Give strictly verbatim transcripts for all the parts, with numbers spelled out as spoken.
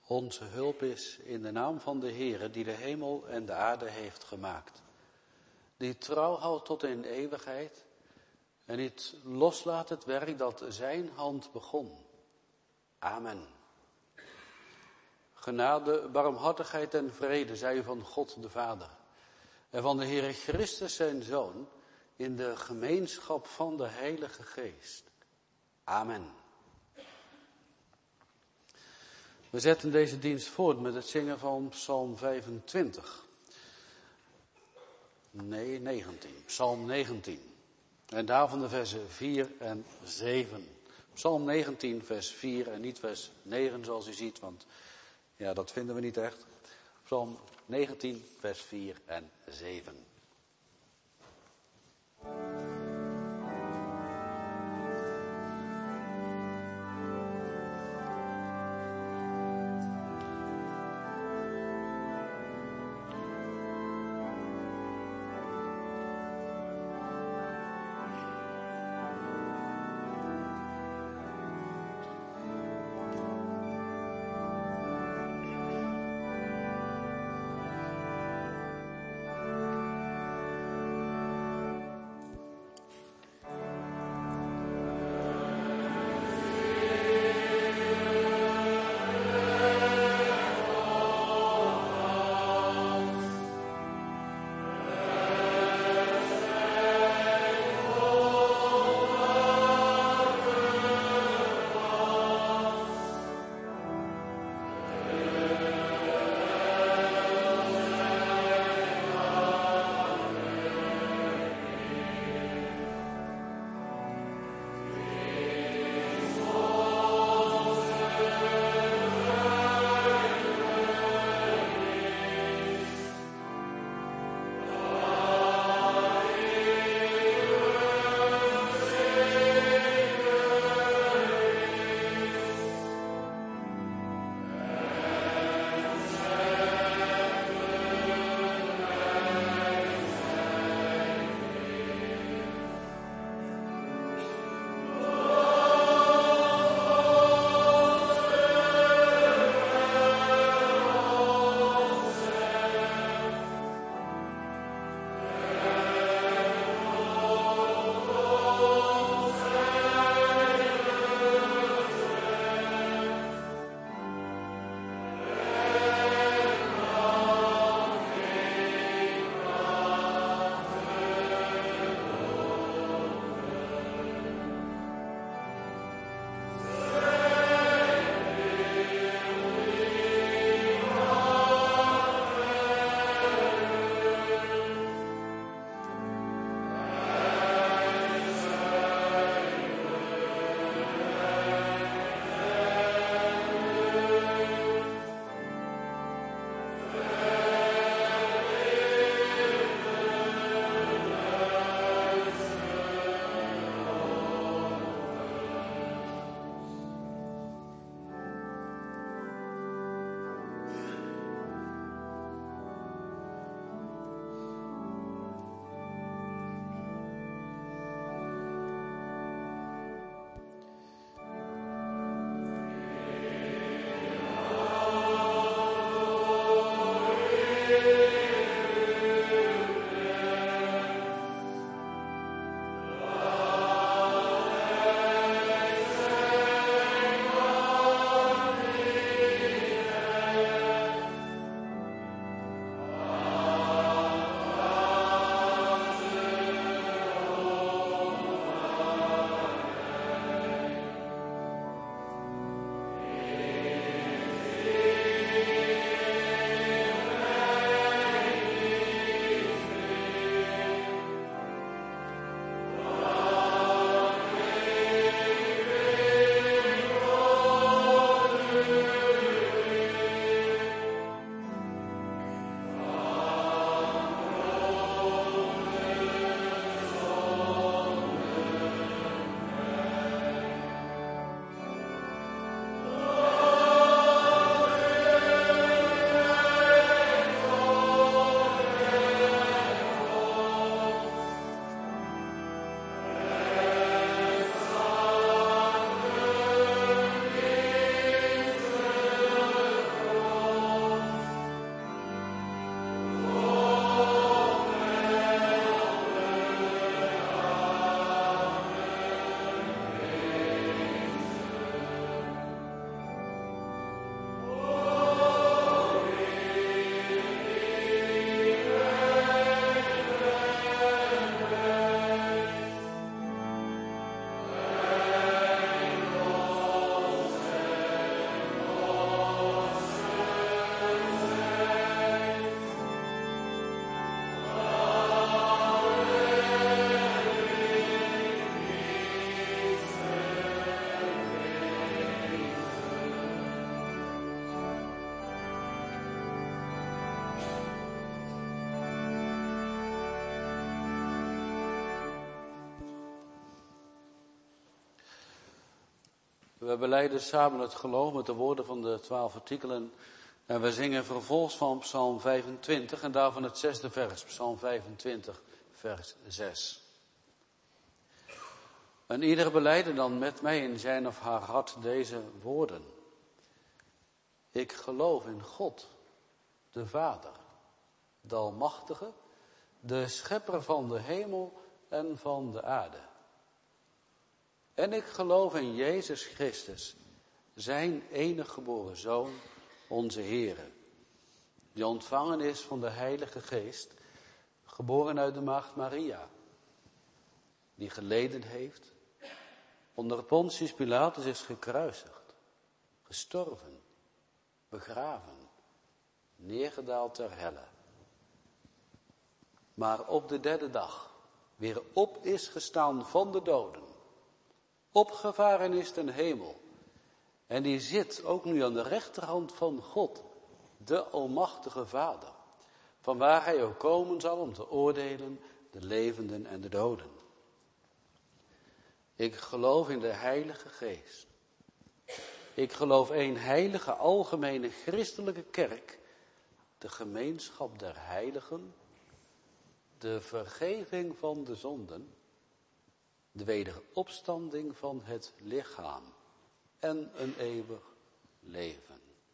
onze hulp is in de naam van de Heere die de hemel en de aarde heeft gemaakt. Die trouw houdt tot in eeuwigheid en niet loslaat het werk dat zijn hand begon. Amen. Genade, barmhartigheid en vrede zij van God de Vader en van de Heere Christus zijn Zoon in de gemeenschap van de Heilige Geest. Amen. We zetten deze dienst voort met het zingen van Psalm vijfentwintig. Nee, negentien. Psalm negentien. En daarvan de versen vier en zeven. Psalm negentien, vers vier en niet vers negen zoals u ziet, want ja, dat vinden we niet echt. Psalm negentien, vers vier en zeven. We belijden samen het geloof met de woorden van de twaalf artikelen. En we zingen vervolgens van Psalm vijfentwintig en daarvan het zesde vers. Psalm vijfentwintig, vers zes. En ieder belijde dan met mij in zijn of haar hart deze woorden. Ik geloof in God, de Vader, de Almachtige, de Schepper van de hemel en van de aarde. En ik geloof in Jezus Christus, zijn enige geboren Zoon, onze Heere, die ontvangen is van de Heilige Geest, geboren uit de maagd Maria, die geleden heeft, onder Pontius Pilatus is gekruisigd, gestorven, begraven, neergedaald ter helle, maar op de derde dag weer op is gestaan van de doden, opgevaren is ten hemel, en die zit ook nu aan de rechterhand van God, de Almachtige Vader, vanwaar hij ook komen zal om te oordelen de levenden en de doden. Ik geloof in de Heilige Geest. Ik geloof één heilige, algemene, christelijke kerk, de gemeenschap der heiligen, de vergeving van de zonden, de wederopstanding van het lichaam en een eeuwig leven.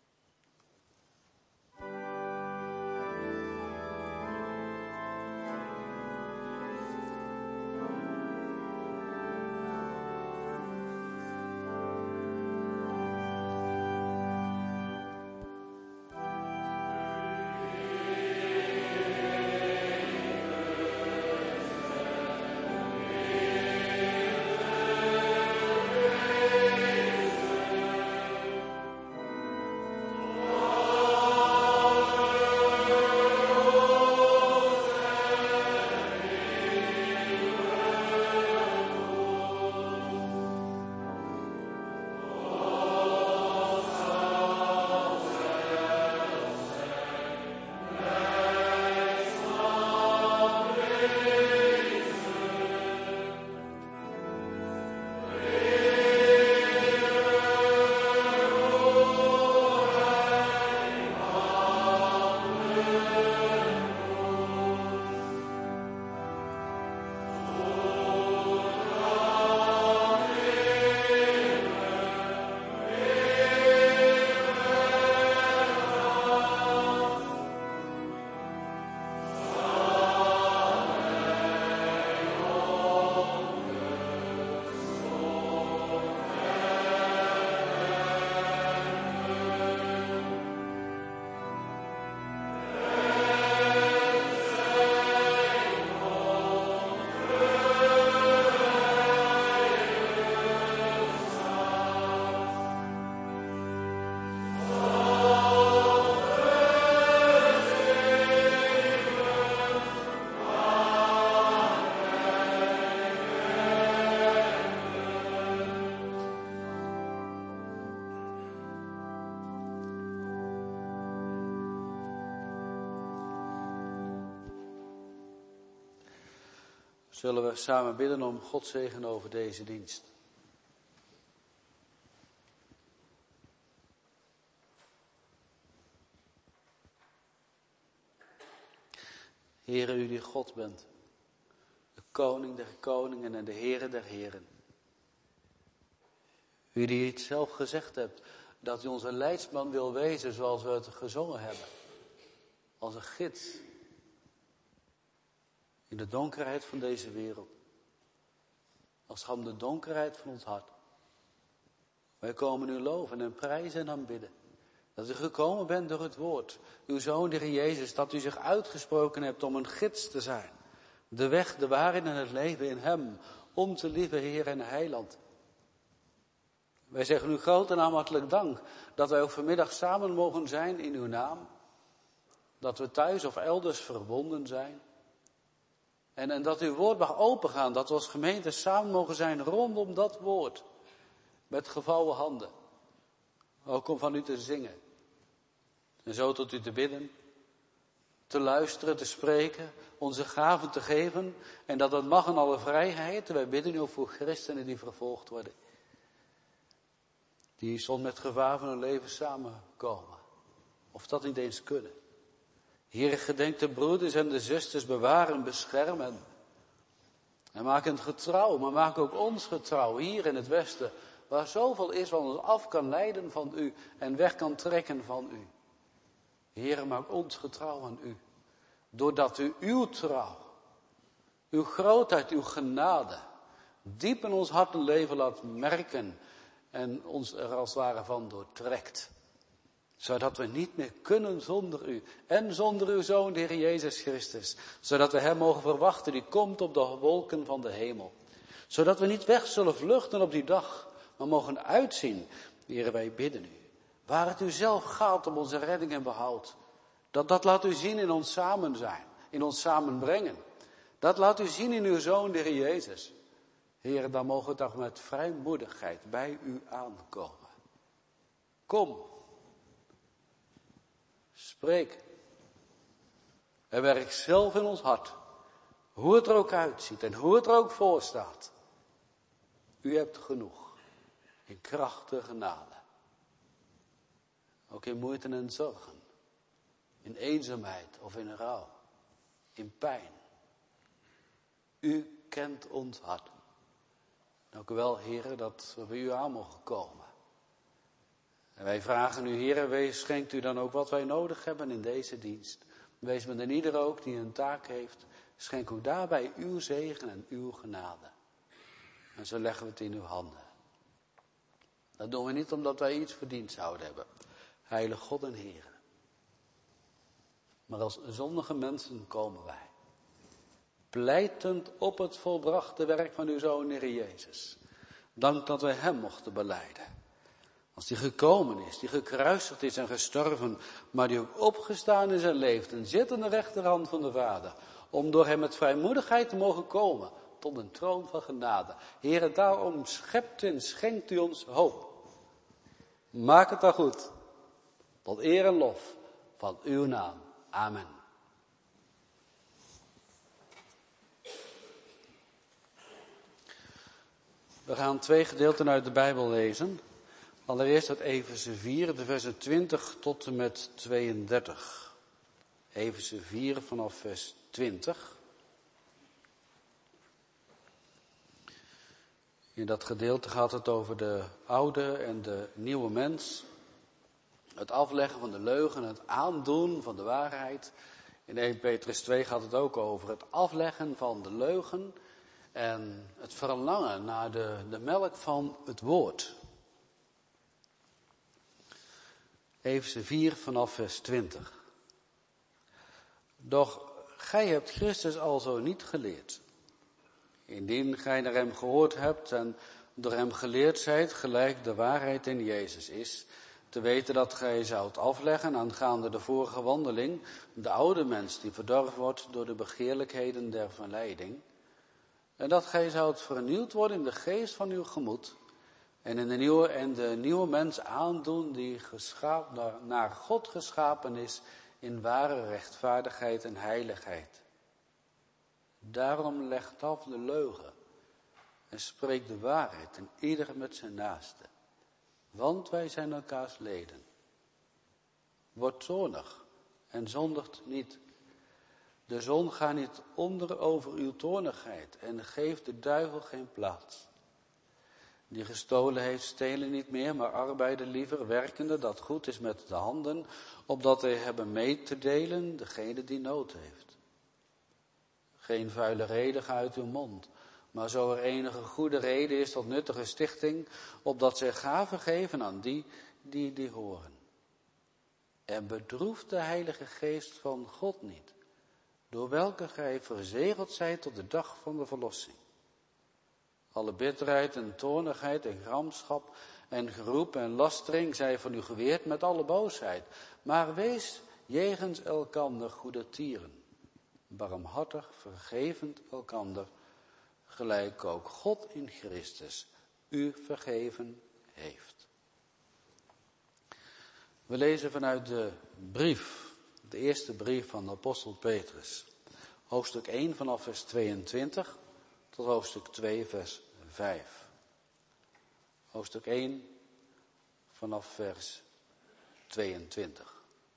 Zullen we samen bidden om Gods zegen over deze dienst. Heere, u die God bent, de koning der koningen en de Heere der heren. U die het zelf gezegd hebt, dat u onze leidsman wil wezen zoals we het gezongen hebben. Als een gids. In de donkerheid van deze wereld. Als van de donkerheid van ons hart. Wij komen u loven en prijzen en aanbidden. Dat u gekomen bent door het woord. Uw Zoon, de Heer Jezus, dat u zich uitgesproken hebt om een gids te zijn. De weg, de waarheid en het leven in hem. Om te lieve Heer en Heiland. Wij zeggen u groot en hartelijk dank dat wij ook vanmiddag samen mogen zijn in uw naam. Dat we thuis of elders verbonden zijn. En, en dat uw woord mag opengaan, dat we als gemeente samen mogen zijn rondom dat woord. Met gevouwen handen. Ook om van u te zingen. En zo tot u te bidden. Te luisteren, te spreken. Onze gaven te geven. En dat dat mag in alle vrijheid. Wij bidden u ook voor christenen die vervolgd worden. die soms met gevaar van hun leven samenkomen. Of dat niet eens kunnen. Heere, gedenk de broeders en de zusters, bewaren, beschermen. En maak hen getrouw, maar maak ook ons getrouw hier in het Westen. Waar zoveel is wat ons af kan leiden van u en weg kan trekken van u. Heere, maak ons getrouw aan u. Doordat u uw trouw, uw grootheid, uw genade, diep in ons hart en leven laat merken. En ons er als het ware van doortrekt. Zodat we niet meer kunnen zonder u. En zonder uw Zoon, de Heer Jezus Christus. Zodat we hem mogen verwachten, die komt op de wolken van de hemel. Zodat we niet weg zullen vluchten op die dag. Maar mogen uitzien, Heer, wij bidden u. Waar het u zelf gaat om onze redding en behoud. Dat, dat laat u zien in ons samen zijn. In ons samenbrengen. Dat laat u zien in uw Zoon, de Heer Jezus. Heer, dan mogen we toch met vrijmoedigheid bij u aankomen. Kom. Spreek. En werk zelf in ons hart. Hoe het er ook uitziet en hoe het er ook voor staat. U hebt genoeg. In krachtige genade. Ook in moeite en zorgen. In eenzaamheid of in rouw. In pijn. U kent ons hart. Dank u wel, heren, dat we bij u aan mogen komen. En wij vragen u, heren, wees, schenkt u dan ook wat wij nodig hebben in deze dienst. Wees met een ieder ook die een taak heeft. Schenk ook daarbij uw zegen en uw genade. En zo leggen we het in uw handen. Dat doen we niet omdat wij iets verdiend zouden hebben. Heilige God en Heer. Maar als zondige mensen komen wij. Pleitend op het volbrachte werk van uw Zoon, Heer Jezus. Dank dat wij hem mochten belijden. Als die gekomen is, die gekruisigd is en gestorven, maar die ook opgestaan is en leeft en zit aan de rechterhand van de Vader. Om door hem met vrijmoedigheid te mogen komen tot een troon van genade. Heere, daarom schept en schenkt u ons hoop. Maak het dan goed. Tot eer en lof van uw naam. Amen. We gaan twee gedeelten uit de Bijbel lezen. Allereerst uit Efeze vier, de versen twintig tot en met tweeëndertig. Efeze vier vanaf vers twintig. In dat gedeelte gaat het over de oude en de nieuwe mens. Het afleggen van de leugen, het aandoen van de waarheid. In eerste Petrus twee gaat het ook over het afleggen van de leugen en het verlangen naar de, de melk van het woord. Efeze vier vanaf vers twintig. Doch gij hebt Christus alzo niet geleerd. Indien gij naar hem gehoord hebt en door hem geleerd zijt, gelijk de waarheid in Jezus is, te weten dat gij zoudt afleggen aangaande de vorige wandeling, de oude mens die verdorven wordt door de begeerlijkheden der verleiding, en dat gij zoudt vernieuwd worden in de geest van uw gemoed, en in de nieuwe, en de nieuwe mens aandoen die geschaap, naar, naar God geschapen is in ware rechtvaardigheid en heiligheid. Daarom legt af de leugen en spreekt de waarheid en ieder met zijn naaste. Want wij zijn elkaars leden. Word toornig en zondigt niet. De zon gaat niet onder over uw toornigheid en geeft de duivel geen plaats. Die gestolen heeft, stelen niet meer, maar arbeiden liever, werkende dat goed is met de handen, opdat hij hebben mee te delen degene die nood heeft. Geen vuile reden gaat uit uw mond, maar zo er enige goede reden is tot nuttige stichting, opdat zij gaven geven aan die die die horen. En bedroeft de Heilige Geest van God niet, door welke gij verzegeld zijt tot de dag van de verlossing. Alle bitterheid en toornigheid en gramschap en geroep en lastering zij van u geweerd met alle boosheid. Maar wees jegens elkander goede tieren, barmhartig vergevend elkander, gelijk ook God in Christus u vergeven heeft. We lezen vanuit de brief, de eerste brief van de apostel Petrus. Hoofdstuk één vanaf vers tweeëntwintig tot hoofdstuk twee vers vijf. Hoofdstuk één vanaf vers tweeëntwintig.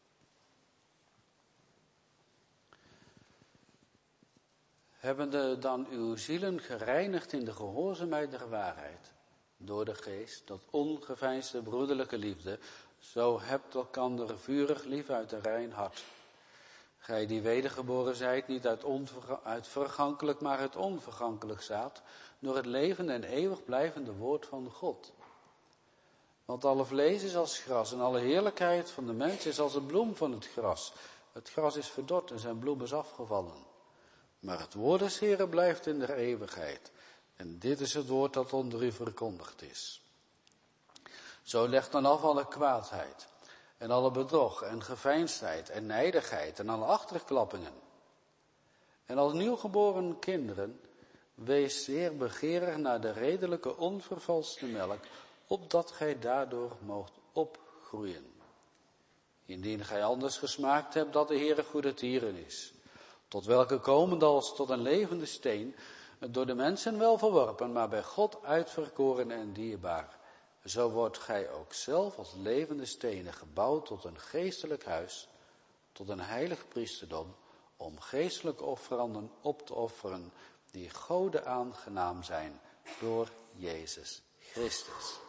Hebbende dan uw zielen gereinigd in de gehoorzaamheid der waarheid, door de geest, tot ongeveinsde broederlijke liefde, zo hebt elkander vurig lief uit een rein hart. Gij die wedergeboren zijt, niet uit, onverga- uit vergankelijk, maar uit onvergankelijk zaad, door het levende en eeuwig blijvende woord van God. Want alle vlees is als gras en alle heerlijkheid van de mens is als een bloem van het gras. Het gras is verdord en zijn bloem is afgevallen. Maar het woord des Heeren blijft in de eeuwigheid. En dit is het woord dat onder u verkondigd is. Zo legt dan af alle kwaadheid en alle bedrog en geveinsdheid en nijdigheid en alle achterklappingen. En als nieuwgeboren kinderen, wees zeer begeerig naar de redelijke onvervalste melk, opdat gij daardoor moogt opgroeien. Indien gij anders gesmaakt hebt dat de Heere goede tieren is, tot welke komende als tot een levende steen, door de mensen wel verworpen, maar bij God uitverkoren en dierbaar. Zo wordt gij ook zelf als levende stenen gebouwd tot een geestelijk huis, tot een heilig priesterdom, om geestelijke offeranden op te offeren, die Gode aangenaam zijn door Jezus Christus.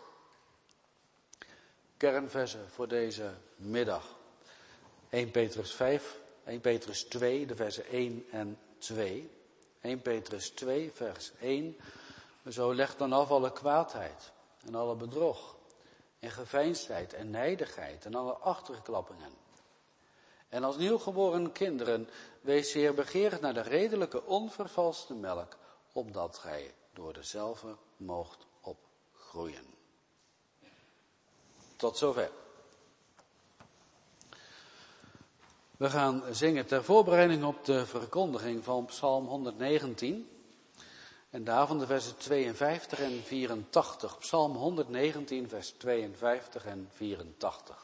Kernversen voor deze middag. Eerste Petrus vijf, Eerste Petrus twee, de versen één en twee. Eerste Petrus twee, vers één. Zo legt dan af alle kwaadheid en alle bedrog en geveinsdheid en nijdigheid en alle achterklappingen. En als nieuwgeboren kinderen, wees zeer begeerig naar de redelijke onvervalste melk, opdat gij door dezelfde moogt opgroeien. Tot zover. We gaan zingen ter voorbereiding op de verkondiging van Psalm honderdnegentien. En daarvan de versen tweeënvijftig en vierentachtig. Psalm honderdnegentien, vers tweeënvijftig en vierentachtig.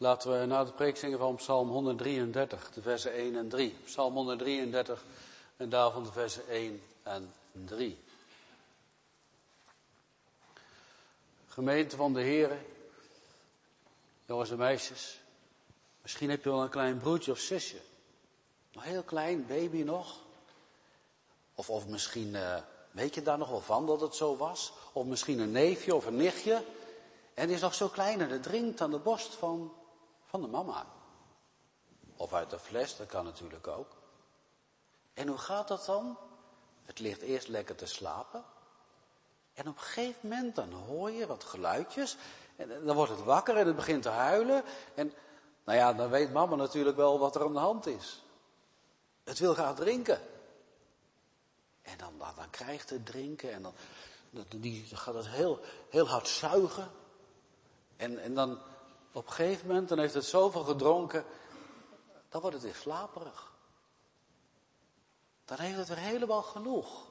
Laten we na de preek zingen van Psalm honderddrieëndertig, de versen één en drie. Psalm honderddrieëndertig en daarvan de versen één en drie. Gemeente van de Here, jongens en meisjes, misschien heb je wel een klein broertje of zusje. Een heel klein baby nog. Of, of misschien uh, weet je daar nog wel van dat het zo was. Of misschien een neefje of een nichtje. En die is nog zo klein en het drinkt aan de borst van, van de mama. Of uit de fles, dat kan natuurlijk ook. En hoe gaat dat dan? Het ligt eerst lekker te slapen. En op een gegeven moment dan hoor je wat geluidjes. En dan wordt het wakker en het begint te huilen. En nou ja, dan weet mama natuurlijk wel wat er aan de hand is. Het wil gaan drinken. En dan, dan, dan krijgt het drinken en dan, die gaat het heel, heel hard zuigen. En, en dan op een gegeven moment, dan heeft het zoveel gedronken, dan wordt het weer slaperig. Dan heeft het weer helemaal genoeg.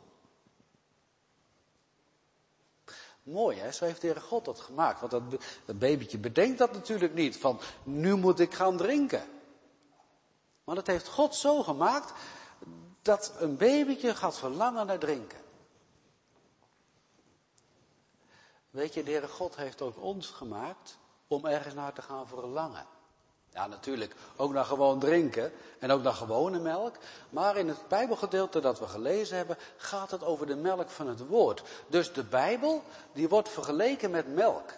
Mooi hè, zo heeft de Heere God dat gemaakt. Want dat, dat babytje bedenkt dat natuurlijk niet, van nu moet ik gaan drinken. Maar dat heeft God zo gemaakt, dat een babytje gaat verlangen naar drinken. Weet je, de Heere God heeft ook ons gemaakt om ergens naar te gaan verlangen. Ja, natuurlijk, ook naar gewoon drinken en ook naar gewone melk. Maar in het Bijbelgedeelte dat we gelezen hebben, gaat het over de melk van het woord. Dus de Bijbel, die wordt vergeleken met melk.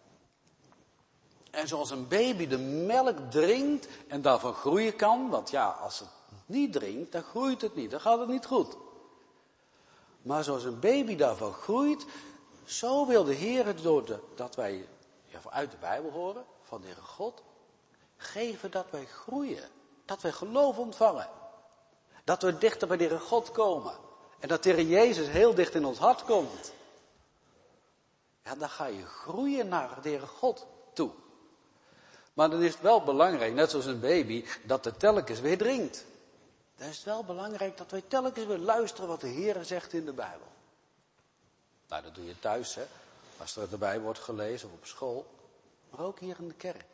En zoals een baby de melk drinkt en daarvan groeien kan, want ja, als het niet drinkt, dan groeit het niet, dan gaat het niet goed. Maar zoals een baby daarvan groeit, zo wil de Heer het door de, dat wij ja, uit de Bijbel horen, van de Heere God, geven dat wij groeien. Dat wij geloof ontvangen. Dat we dichter bij de Heere God komen. En dat de Heer Jezus heel dicht in ons hart komt. Ja, dan ga je groeien naar de Heere God toe. Maar dan is het wel belangrijk, net zoals een baby, dat de telkens weer drinkt. Dan is het wel belangrijk dat wij telkens weer luisteren wat de Heer zegt in de Bijbel. Nou, dat doe je thuis, hè. Als er uit de Bijbel wordt gelezen of op school. Maar ook hier in de kerk.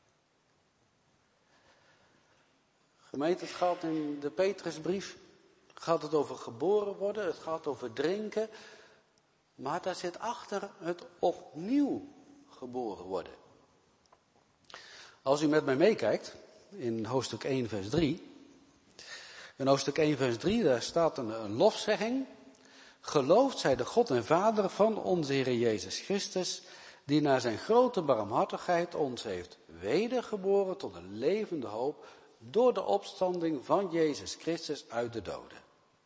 Gemeente, het gaat in de Petrusbrief, gaat het over geboren worden, het gaat over drinken. Maar daar zit achter het opnieuw geboren worden. Als u met mij meekijkt, in hoofdstuk één vers drie. In hoofdstuk één vers drie, daar staat een, een lofzegging. Geloofd zij de God en Vader van onze Heer Jezus Christus, die naar zijn grote barmhartigheid ons heeft wedergeboren tot een levende hoop door de opstanding van Jezus Christus uit de doden.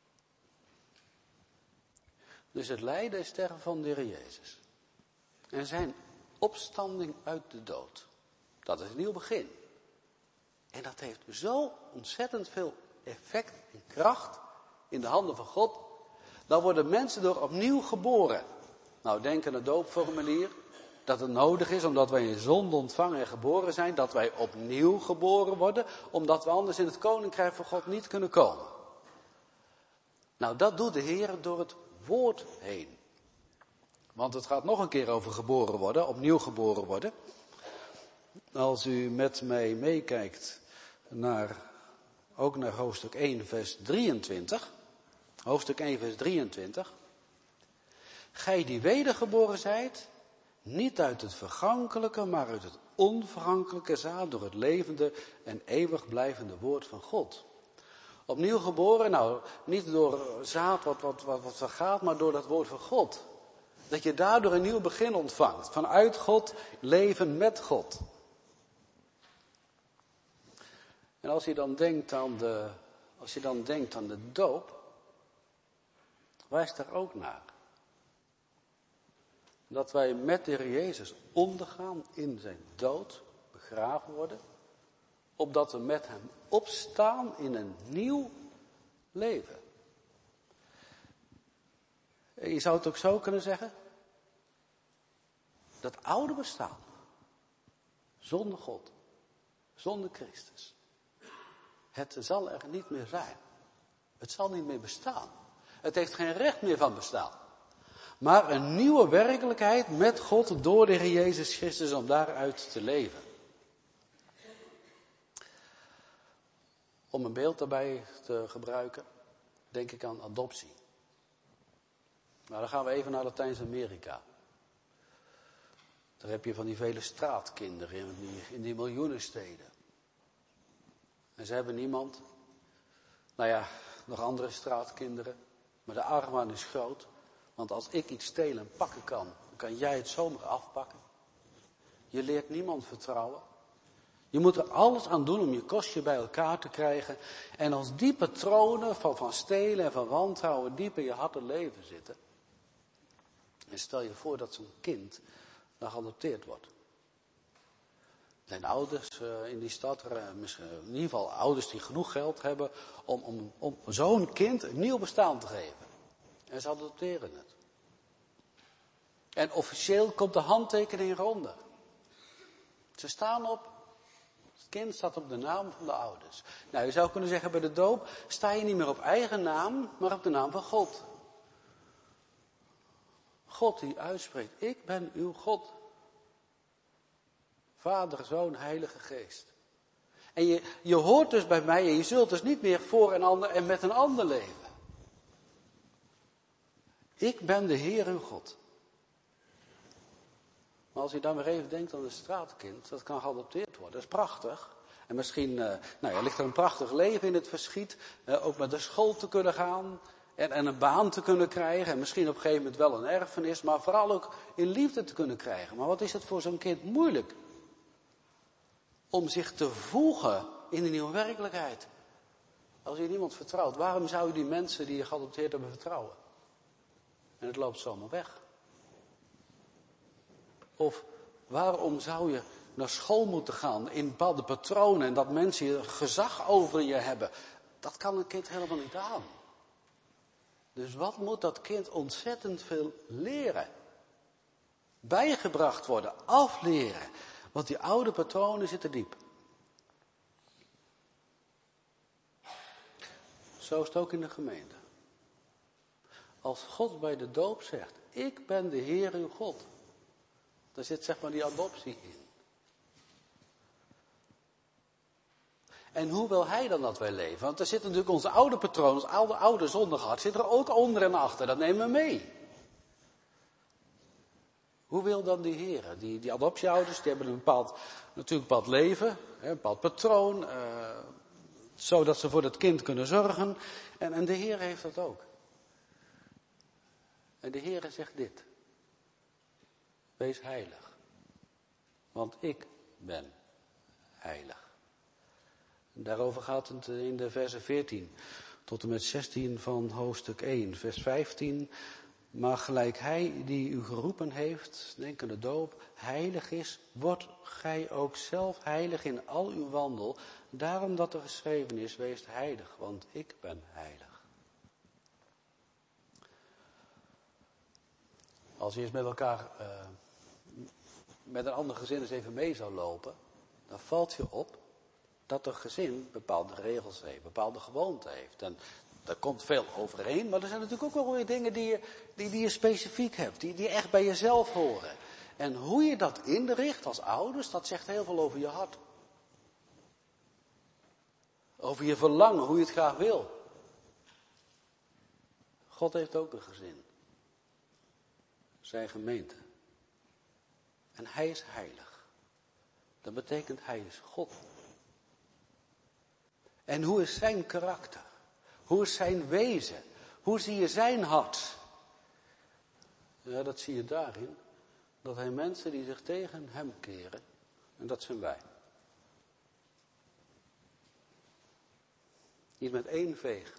Dus het lijden en sterven van de Heer Jezus. En zijn opstanding uit de dood. Dat is een nieuw begin. En dat heeft zo ontzettend veel effect en kracht in de handen van God. Dan worden mensen door opnieuw geboren. Nou, denk aan het doopformulier. Dat het nodig is, omdat wij in zonde ontvangen en geboren zijn, dat wij opnieuw geboren worden, omdat we anders in het koninkrijk van God niet kunnen komen. Nou, dat doet de Heer door het woord heen. Want het gaat nog een keer over geboren worden, opnieuw geboren worden. Als u met mij meekijkt naar, ook naar hoofdstuk één vers drieëntwintig. Hoofdstuk één vers drieëntwintig. Gij die wedergeboren zijt, niet uit het vergankelijke, maar uit het onvergankelijke zaad door het levende en eeuwig blijvende woord van God. Opnieuw geboren, nou, niet door zaad wat, wat, wat, wat vergaat, maar door dat woord van God. Dat je daardoor een nieuw begin ontvangt. Vanuit God, leven met God. En als je dan denkt aan de, als je dan denkt aan de doop, wijst daar ook naar. Dat wij met de Heer Jezus ondergaan in zijn dood, begraven worden. Opdat we met hem opstaan in een nieuw leven. Je zou het ook zo kunnen zeggen. Dat oude bestaan. Zonder God. Zonder Christus. Het zal er niet meer zijn. Het zal niet meer bestaan. Het heeft geen recht meer van bestaan. Maar een nieuwe werkelijkheid met God door de Heer Jezus Christus om daaruit te leven. Om een beeld daarbij te gebruiken, denk ik aan adoptie. Maar dan gaan we even naar Latijns-Amerika. Daar heb je van die vele straatkinderen in die, in die miljoenensteden. En ze hebben niemand. Nou ja, nog andere straatkinderen. Maar de argwaan is groot. Want als ik iets stelen en pakken kan, dan kan jij het zomaar afpakken. Je leert niemand vertrouwen. Je moet er alles aan doen om je kostje bij elkaar te krijgen. En als die patronen van, van stelen en van wantrouwen diep in je hart en leven zitten. En stel je voor dat zo'n kind dan geadopteerd wordt. Er zijn ouders uh, in die stad, uh, misschien, in ieder geval ouders die genoeg geld hebben om, om, om zo'n kind een nieuw bestaan te geven. En ze adopteren het. En officieel komt de handtekening ronde. Ze staan op, het kind staat op de naam van de ouders. Nou, je zou kunnen zeggen bij de doop sta je niet meer op eigen naam, maar op de naam van God. God die uitspreekt, ik ben uw God. Vader, Zoon, Heilige Geest. En je, je hoort dus bij mij en je zult dus niet meer voor een ander en met een ander leven. Ik ben de Heer uw God. Maar als je dan weer even denkt aan een straatkind, dat kan geadopteerd worden, dat is prachtig. En misschien uh, nou ja, ligt er een prachtig leven in het verschiet, uh, ook met de school te kunnen gaan en, en een baan te kunnen krijgen. En misschien op een gegeven moment wel een erfenis, maar vooral ook in liefde te kunnen krijgen. Maar wat is het voor zo'n kind moeilijk? Om zich te voegen in een nieuwe werkelijkheid. Als je niemand vertrouwt, waarom zou je die mensen die je geadopteerd hebben vertrouwen? En het loopt zomaar weg. Of waarom zou je naar school moeten gaan in bepaalde patronen en dat mensen je gezag over je hebben? Dat kan een kind helemaal niet aan. Dus wat moet dat kind ontzettend veel leren? Bijgebracht worden, afleren. Want die oude patronen zitten diep. Zo is het ook in de gemeente. Als God bij de doop zegt, ik ben de Heer uw God. Daar zit zeg maar die adoptie in. En hoe wil hij dan dat wij leven? Want er zit natuurlijk onze oude patroon, ons oude, oude zondige hart, zit er ook onder en achter. Dat nemen we mee. Hoe wil dan die Heer? Die, die adoptieouders, die hebben een bepaald, natuurlijk een bepaald leven, een bepaald patroon, uh, zodat ze voor dat kind kunnen zorgen. En, en de Heer heeft dat ook. En de Heer zegt dit. Wees heilig. Want ik ben heilig. En daarover gaat het in de versen veertien tot en met zestien van hoofdstuk één. Vers vijftien. Maar gelijk hij die u geroepen heeft, denk aan de doop, heilig is, wordt gij ook zelf heilig in al uw wandel. Daarom dat er geschreven is, wees heilig, want ik ben heilig. Als je eens met elkaar, uh, met een ander gezin eens even mee zou lopen, dan valt je op dat een gezin bepaalde regels heeft, bepaalde gewoonten heeft. En daar komt veel overeen, maar er zijn natuurlijk ook wel weer dingen die je, die, die je specifiek hebt, die, die echt bij jezelf horen. En hoe je dat inricht als ouders, dat zegt heel veel over je hart. Over je verlangen, hoe je het graag wil. God heeft ook een gezin. Zijn gemeente. En hij is heilig. Dat betekent hij is God. En hoe is zijn karakter? Hoe is zijn wezen? Hoe zie je zijn hart? Ja, dat zie je daarin. Dat hij mensen die zich tegen hem keren. En dat zijn wij. Die is met één veeg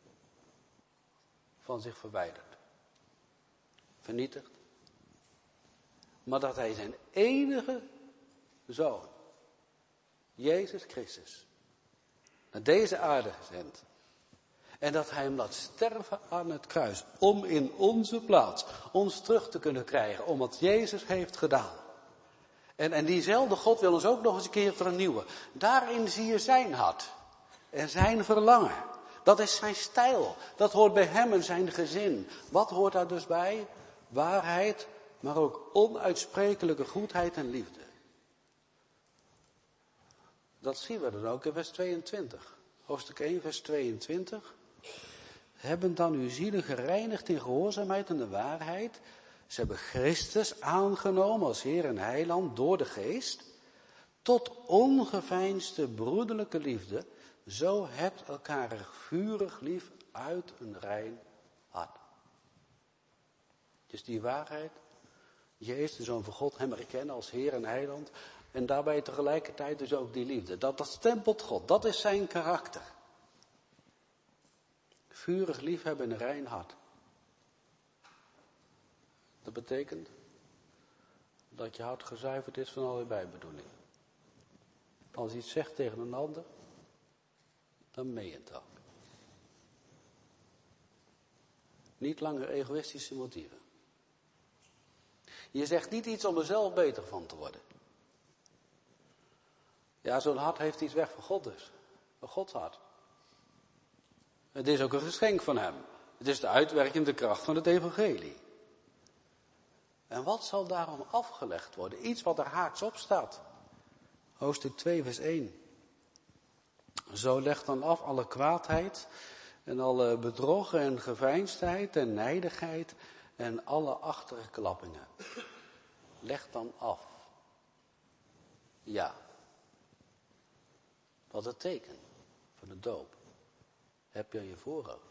van zich verwijderd. Vernietigd. Maar dat hij zijn enige zoon, Jezus Christus, naar deze aarde gezendt. En dat hij hem laat sterven aan het kruis. Om in onze plaats ons terug te kunnen krijgen. Om wat Jezus heeft gedaan. En, en diezelfde God wil ons ook nog eens een keer vernieuwen. Daarin zie je zijn hart. En zijn verlangen. Dat is zijn stijl. Dat hoort bij hem en zijn gezin. Wat hoort daar dus bij? Waarheid, maar ook onuitsprekelijke goedheid en liefde. Dat zien we dan ook in vers tweeëntwintig Hoofdstuk één, vers tweeëntwintig. Hebben dan uw zielen gereinigd in gehoorzaamheid aan de waarheid. Ze hebben Christus aangenomen als Heer en Heiland door de Geest. Tot ongeveinsde broederlijke liefde. Zo hebt elkaar vurig lief uit een rein hart. Dus die waarheid. Jezus, de Zoon van God, hem erkennen als Heer en Heiland. En daarbij tegelijkertijd dus ook die liefde. Dat, dat stempelt God. Dat is zijn karakter. Vurig liefhebben in een rein hart. Dat betekent dat je hart gezuiverd is van allerlei bijbedoelingen. Als je iets zegt tegen een ander, dan meen je het ook. Niet langer egoïstische motieven. Je zegt niet iets om er zelf beter van te worden. Ja, zo'n hart heeft iets weg van God dus. Van Gods hart. Het is ook een geschenk van hem. Het is de uitwerkende kracht van het evangelie. En wat zal daarom afgelegd worden? Iets wat er haaks op staat. Hoofdstuk twee, vers één. Zo legt dan af alle kwaadheid en alle bedrog en geveinsdheid en nijdigheid en alle achterklappingen. Leg dan af. Ja. Wat het teken van de doop. Heb je aan je voorhoofd.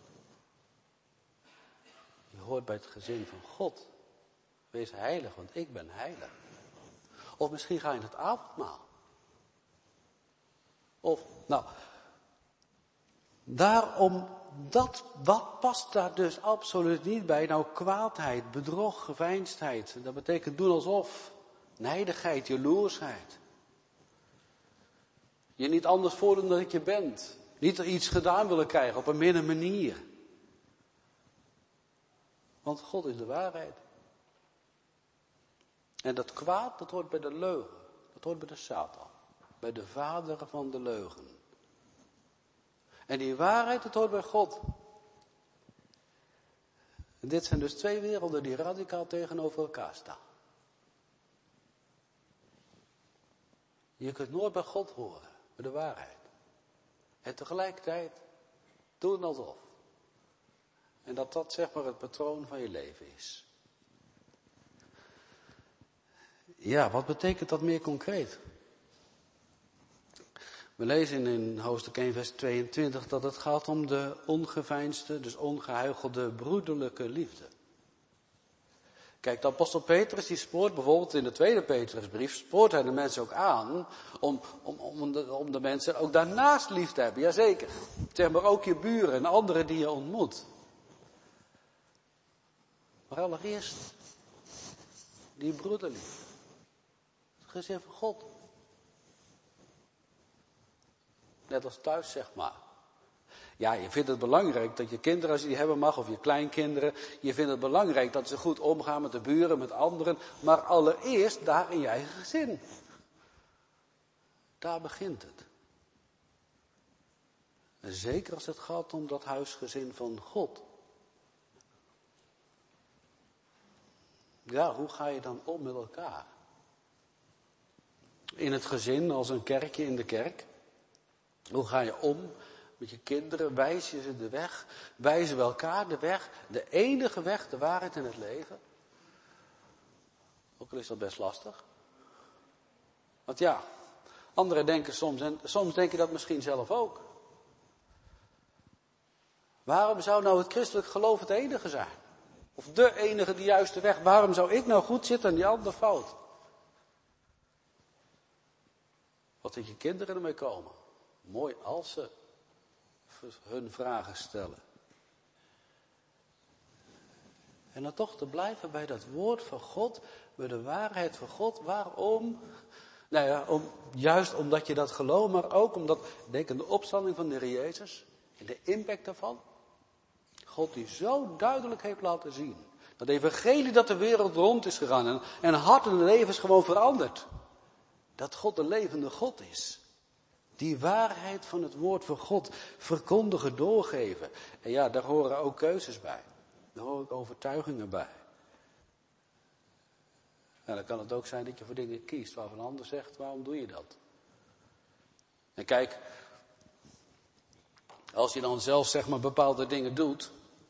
Je hoort bij het gezin van God. Wees heilig, want ik ben heilig. Of misschien ga je in het avondmaal. Of, nou, daarom, dat, wat past daar dus absoluut niet bij? Nou, kwaadheid, bedrog, geveinsdheid. Dat betekent doen alsof. Nijdigheid, jaloersheid. Je niet anders voordoen dan dat je bent. Niet er iets gedaan willen krijgen op een minne manier. Want God is de waarheid. En dat kwaad, dat hoort bij de leugen. Dat hoort bij de Satan. Bij de vader van de leugen. En die waarheid, dat hoort bij God. En dit zijn dus twee werelden die radicaal tegenover elkaar staan. Je kunt nooit bij God horen, bij de waarheid. En tegelijkertijd doen alsof. En dat dat zeg maar het patroon van je leven is. Ja, wat betekent dat meer concreet? We lezen in hoofdstuk één vers tweeëntwintig dat het gaat om de ongeveinsde, dus ongehuichelde broederlijke liefde. Kijk, de apostel Petrus die spoort bijvoorbeeld in de tweede Petrusbrief, spoort hij de mensen ook aan om, om, om, de, om de mensen ook daarnaast lief te hebben. Jazeker. Zeg maar ook je buren en anderen die je ontmoet. Maar allereerst die broederliefde. Het gezin van God. Net als thuis, zeg maar. Ja, je vindt het belangrijk dat je kinderen, als je die hebben mag, of je kleinkinderen, je vindt het belangrijk dat ze goed omgaan met de buren, met anderen, maar allereerst daar in je eigen gezin. Daar begint het. En zeker als het gaat om dat huisgezin van God. Ja, hoe ga je dan om met elkaar? In het gezin, als een kerkje in de kerk. Hoe ga je om met je kinderen? Wijs je ze de weg? Wijzen we elkaar de weg? De enige weg, de waarheid in het leven? Ook al is dat best lastig. Want ja, anderen denken soms, en soms denk je dat misschien zelf ook. Waarom zou nou het christelijk geloof het enige zijn? Of de enige, de juiste weg? Waarom zou ik nou goed zitten en die ander fout? Wat dat je kinderen ermee komen. Mooi als ze hun vragen stellen. En dan toch te blijven bij dat woord van God, bij de waarheid van God. Waarom? Nou ja, om, juist omdat je dat gelooft, maar ook omdat, denk aan de opstanding van de Heer Jezus en de impact daarvan. God die zo duidelijk heeft laten zien. Dat evangelie dat de wereld rond is gegaan en, en hart en leven is gewoon veranderd. Dat God de levende God is. Die waarheid van het woord van God verkondigen, doorgeven. En ja, daar horen ook keuzes bij. Daar horen ook overtuigingen bij. En dan kan het ook zijn dat je voor dingen kiest waarvan een ander zegt, waarom doe je dat? En kijk, Als je dan zelf zeg maar bepaalde dingen doet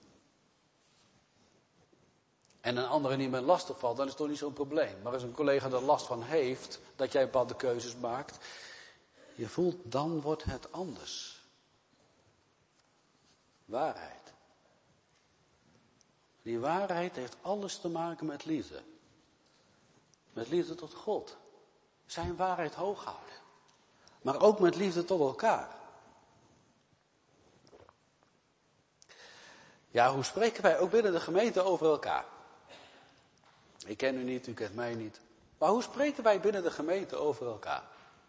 en een andere niet meer lastig valt, dan is het toch niet zo'n probleem. Maar als een collega er last van heeft, dat jij bepaalde keuzes maakt, je voelt, dan wordt het anders. Waarheid. Die waarheid heeft alles te maken met liefde. Met liefde tot God. Zijn waarheid hoog houden. Maar ook met liefde tot elkaar. Ja, hoe spreken wij ook binnen de gemeente over elkaar? Ik ken u niet, u kent mij niet. Maar hoe spreken wij binnen de gemeente over elkaar?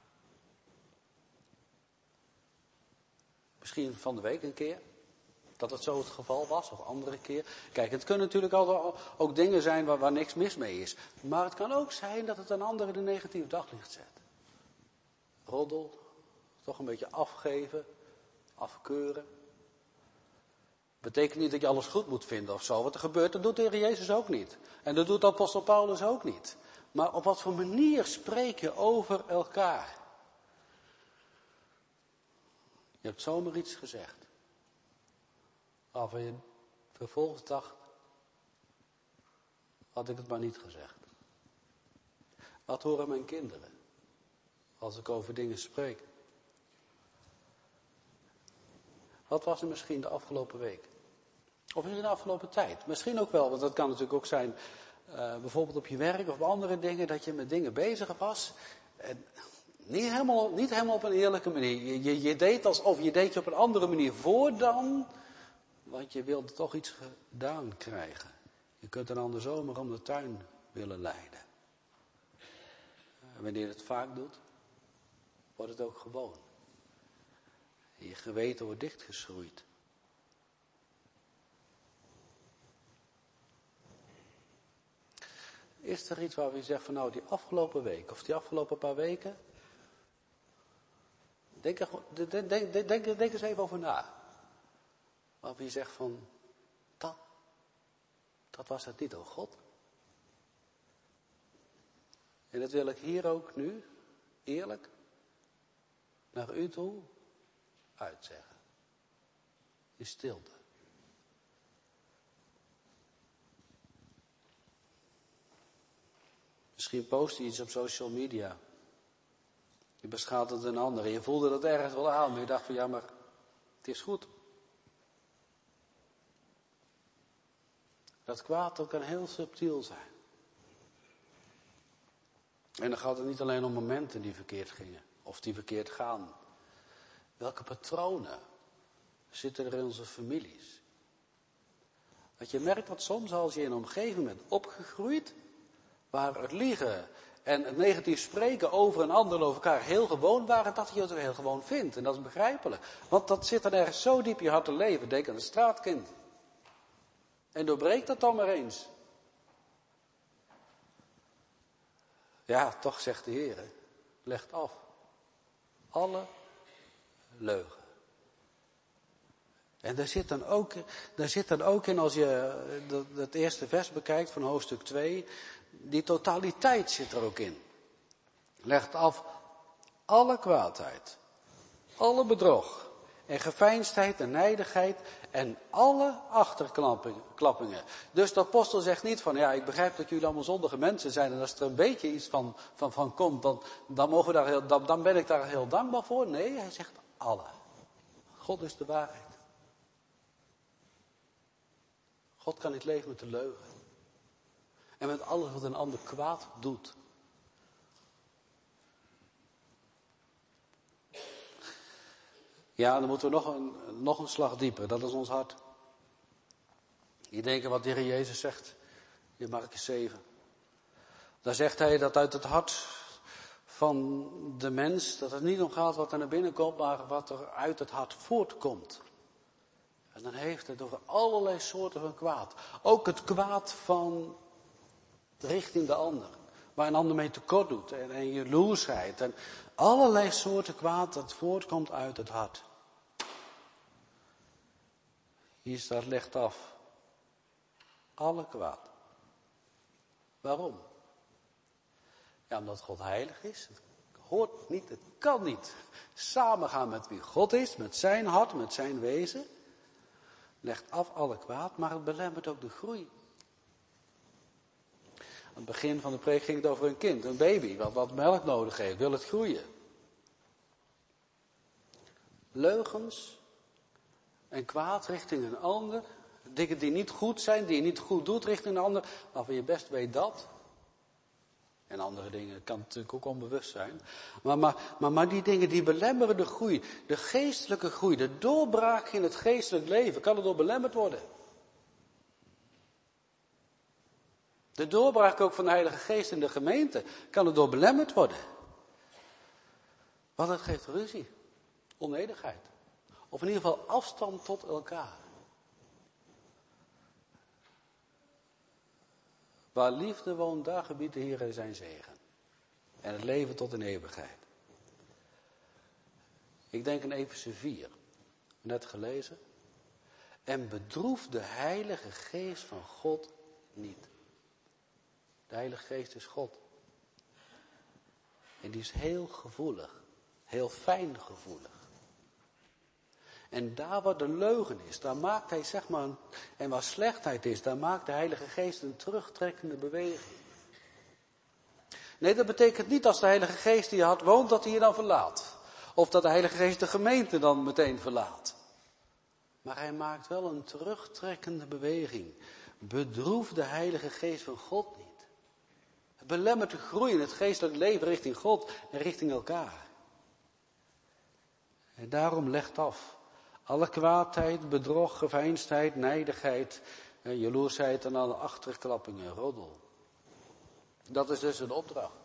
Misschien van de week een keer. Dat het zo het geval was, of andere keer. Kijk, het kunnen natuurlijk altijd ook dingen zijn waar, waar niks mis mee is. Maar het kan ook zijn dat het een ander in een negatief daglicht zet. Roddel, toch een beetje afgeven, afkeuren. Betekent niet dat je alles goed moet vinden of zo. Wat er gebeurt, dat doet de Heer Jezus ook niet. En dat doet de apostel Paulus ook niet. Maar op wat voor manier spreek je over elkaar? Je hebt zomaar iets gezegd. Waarvan je vervolgens dacht, had ik het maar niet gezegd. Wat horen mijn kinderen als ik over dingen spreek? Wat was er misschien de afgelopen week? Of in de afgelopen tijd? Misschien ook wel, want dat kan natuurlijk ook zijn, uh, bijvoorbeeld op je werk of op andere dingen, dat je met dingen bezig was. En niet helemaal, niet helemaal op een eerlijke manier. Je, je, je deed alsof je deed je op een andere manier voor dan, want je wilde toch iets gedaan krijgen. Je kunt een ander zomaar om de tuin willen leiden. En wanneer je het vaak doet, wordt het ook gewoon. Je geweten wordt dichtgeschroeid. Is er iets waar je zegt van nou die afgelopen week of die afgelopen paar weken? Denk, er, denk, denk, denk, denk eens even over na. Waarvan je zegt van dat, dat was het niet, oh God. En dat wil ik hier ook nu, eerlijk, naar u toe uitzeggen. In stilte. Misschien post je iets op social media. Je beschaadt het een ander. En je voelde dat ergens wel aan. Maar je dacht van ja, maar het is goed. Dat kwaad, dat kan heel subtiel zijn. En dan gaat het niet alleen om momenten die verkeerd gingen. Of die verkeerd gaan. Welke patronen zitten er in onze families? Dat je merkt dat soms als je in een omgeving bent opgegroeid, waar het liegen en het negatief spreken over een ander en over elkaar heel gewoon waren, dat je het ook heel gewoon vindt. En dat is begrijpelijk. Want dat zit er ergens zo diep in je hart te leven. Denk aan een straatkind. En doorbreek dat dan maar eens. Ja, toch zegt de Heer, legt af. Alle leugen. En daar zit dan ook, daar zit dan ook in, als je het eerste vers bekijkt van hoofdstuk twee, die totaliteit zit er ook in. Legt af alle kwaadheid, alle bedrog en geveinsdheid en nijdigheid en alle achterklappingen. Dus de apostel zegt niet van, ja, ik begrijp dat jullie allemaal zondige mensen zijn en als er een beetje iets van, van, van komt, dan, dan, mogen we daar heel, dan, dan ben ik daar heel dankbaar voor. Nee, hij zegt alle. God is de waarheid. God kan niet leven met de leugen. En met alles wat een ander kwaad doet. Ja, dan moeten we nog een, nog een slag dieper. Dat is ons hart. Je denkt wat de Heer Jezus zegt in Markus zeven. Daar zegt hij dat uit het hart van de mens, dat het niet om gaat wat er naar binnen komt, maar wat er uit het hart voortkomt. En dan heeft het over allerlei soorten van kwaad. Ook het kwaad van richting de ander. Waar een ander mee tekort doet. En, en jaloersheid. En allerlei soorten kwaad dat voortkomt uit het hart. Hier staat legt af. Alle kwaad. Waarom? Ja, omdat God heilig is. Het hoort niet, het kan niet. Samengaan met wie God is, met zijn hart, met zijn wezen. Legt af alle kwaad, maar het belemmert ook de groei. Aan het begin van de preek ging het over een kind, een baby, wat, wat melk nodig heeft, wil het groeien. Leugens en kwaad richting een ander. Dingen die niet goed zijn, die je niet goed doet richting een ander. Waarvan je best weet dat. En andere dingen kan natuurlijk ook onbewust zijn. Maar, maar, maar, maar die dingen die belemmeren de groei. De geestelijke groei, de doorbraak in het geestelijk leven. Kan er door belemmerd worden. De doorbraak ook van de Heilige Geest in de gemeente. Kan er door belemmerd worden. Want het geeft ruzie. Onenigheid. Of in ieder geval afstand tot elkaar. Waar liefde woont, daar gebiedt de Heer zijn zegen. En het leven tot in eeuwigheid. Ik denk aan Efeze vier. Net gelezen. En bedroef de Heilige Geest van God niet. De Heilige Geest is God. En die is heel gevoelig. Heel fijn gevoelig. En daar waar de leugen is, daar maakt hij zeg maar, een, en waar slechtheid is, daar maakt de Heilige Geest een terugtrekkende beweging. Nee, dat betekent niet als de Heilige Geest die je had woont, dat hij je dan verlaat. Of dat de Heilige Geest de gemeente dan meteen verlaat. Maar hij maakt wel een terugtrekkende beweging. Bedroef de Heilige Geest van God niet. Het belemmert de groei in het geestelijk leven richting God en richting elkaar. En daarom legt af. Alle kwaadheid, bedrog, geveinsdheid, nijdigheid, jaloersheid en alle achterklappingen, roddel. Dat is dus een opdracht.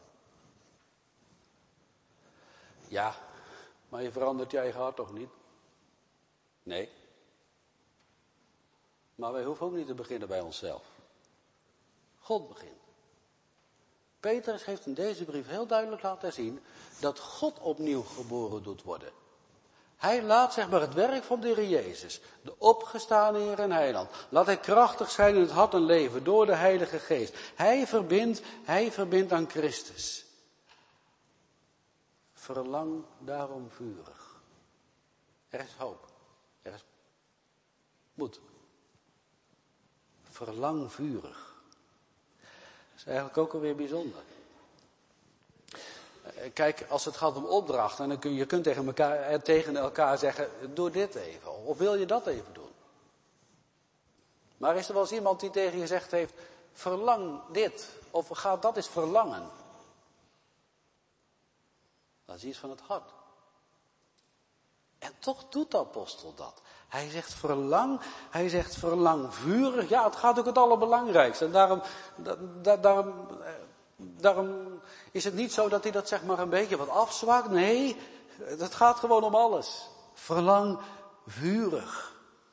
Ja, maar je verandert je eigen hart toch niet? Nee. Maar wij hoeven ook niet te beginnen bij onszelf. God begint. Petrus heeft in deze brief heel duidelijk laten zien dat God opnieuw geboren doet worden. Hij laat zeg maar het werk van de Heer Jezus, de opgestane Heer en Heiland, laat hij krachtig zijn in het hart en leven door de Heilige Geest. Hij verbindt, hij verbindt aan Christus. Verlang daarom vurig. Er is hoop. Er is moed. Verlang vurig. Dat is eigenlijk ook alweer bijzonder. Kijk, als het gaat om opdrachten, en dan kun je, je kunt tegen elkaar, tegen elkaar zeggen, doe dit even. Of wil je dat even doen? Maar is er wel eens iemand die tegen je gezegd heeft, verlang dit. Of ga dat eens verlangen. Dat is iets van het hart. En toch doet de apostel dat. Hij zegt verlang, hij zegt verlang vurig. Ja, het gaat ook het allerbelangrijkste. En daarom, da, da, daarom, daarom is het niet zo dat hij dat zeg maar een beetje wat afzwakt. Nee, het gaat gewoon om alles. Verlang vurig.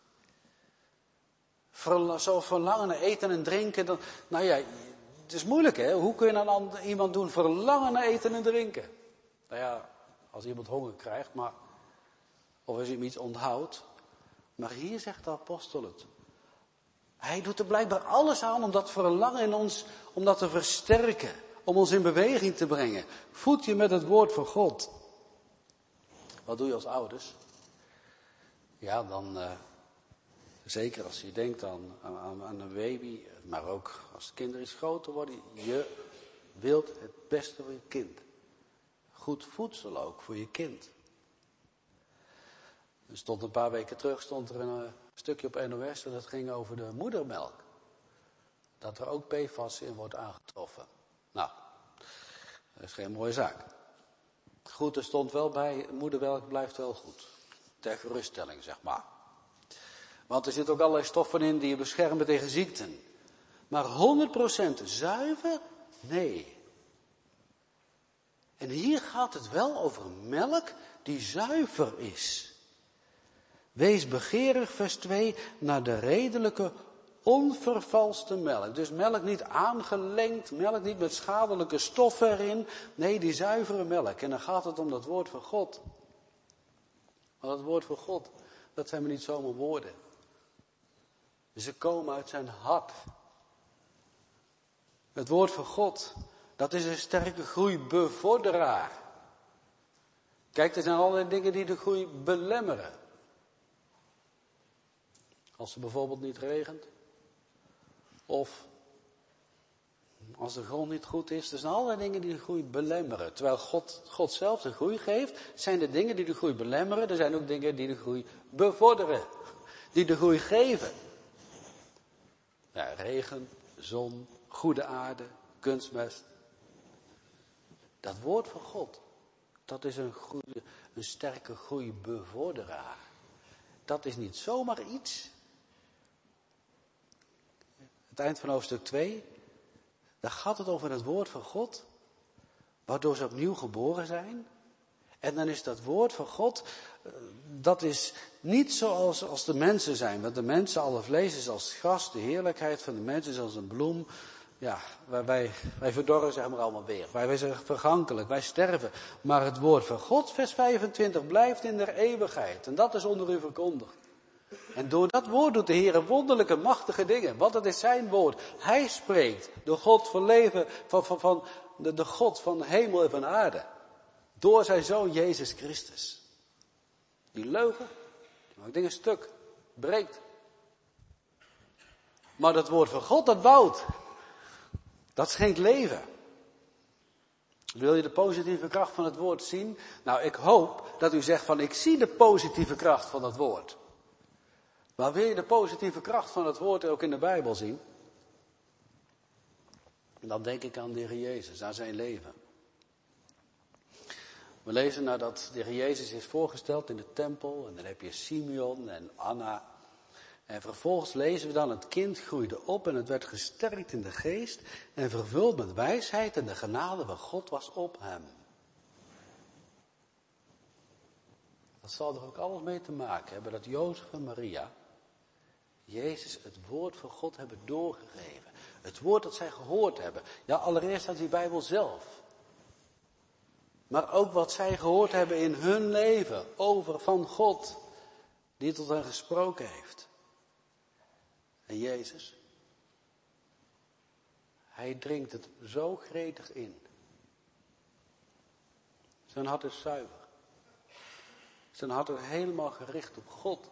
Verla, zo verlangen naar eten en drinken. Dan, nou ja, het is moeilijk hè. Hoe kun je dan iemand doen verlangen naar eten en drinken? Nou ja, als iemand honger krijgt, maar... Of als je hem iets onthoudt. Maar hier zegt de apostel het. Hij doet er blijkbaar alles aan om dat verlangen in ons, om dat te versterken. Om ons in beweging te brengen. Voed je met het woord van God. Wat doe je als ouders? Ja, dan, uh, zeker als je denkt aan, aan, aan een baby, maar ook als de kinderen iets groter worden. Je wilt het beste voor je kind. Goed voedsel ook voor je kind. Er stond een paar weken terug stond er een uh, stukje op N O S en dat ging over de moedermelk. Dat er ook P F A S in wordt aangetroffen. Nou, dat is geen mooie zaak. Goed, er stond wel bij, moedermelk blijft wel goed. Ter geruststelling, zeg maar. Want er zitten ook allerlei stoffen in die je beschermen tegen ziekten. Maar honderd procent zuiver? Nee. En hier gaat het wel over melk die zuiver is. Wees begeerig, vers twee, naar de redelijke, onvervalste melk. Dus melk niet aangelengd, melk niet met schadelijke stoffen erin. Nee, die zuivere melk. En dan gaat het om dat woord van God. Maar dat woord van God, dat zijn maar niet zomaar woorden. Ze komen uit zijn hart. Het woord van God, dat is een sterke groeibevorderaar. Kijk, er zijn allerlei dingen die de groei belemmeren. Als het bijvoorbeeld niet regent. Of als de grond niet goed is. Er zijn allerlei dingen die de groei belemmeren. Terwijl God, God zelf de groei geeft, zijn er dingen die de groei belemmeren. Er zijn ook dingen die de groei bevorderen. Die de groei geven. Ja, regen, zon, goede aarde, kunstmest. Dat woord van God, dat is een, goede, een sterke groeibevorderaar. Dat is niet zomaar iets. Het eind van hoofdstuk twee, daar gaat het over het woord van God, waardoor ze opnieuw geboren zijn. En dan is dat woord van God, dat is niet zoals als de mensen zijn. Want de mensen, alle vlees is als gras, de heerlijkheid van de mensen is als een bloem. Ja, wij, wij, wij verdorren zeg maar allemaal weer. Wij, wij zijn vergankelijk, wij sterven. Maar het woord van God, vers vijfentwintig, blijft in der eeuwigheid. En dat is onder u verkondigd. En door dat woord doet de Heer wonderlijke, machtige dingen. Want het is zijn woord. Hij spreekt. De God van leven, van, van, van de, de God van hemel en van aarde. Door zijn zoon Jezus Christus. Die leugen, die maakt dingen stuk, breekt. Maar dat woord van God, dat bouwt. Dat schenkt leven. Wil je de positieve kracht van het woord zien? Nou, ik hoop dat u zegt van, ik zie de positieve kracht van het woord. Maar wil je de positieve kracht van het woord ook in de Bijbel zien? Dan denk ik aan de Heer Jezus, aan zijn leven. We lezen nadat de Heer Jezus is voorgesteld in de tempel. En dan heb je Simeon en Anna. En vervolgens lezen we dan, het kind groeide op en het werd gesterkt in de geest. En vervuld met wijsheid en de genade van God was op hem. Dat zal er ook alles mee te maken hebben dat Jozef en Maria Jezus het woord van God hebben doorgegeven. Het woord dat zij gehoord hebben. Ja, allereerst uit die Bijbel zelf. Maar ook wat zij gehoord hebben in hun leven over van God, die tot hen gesproken heeft. En Jezus, hij drinkt het zo gretig in. Zijn hart is zuiver. Zijn hart is helemaal gericht op God.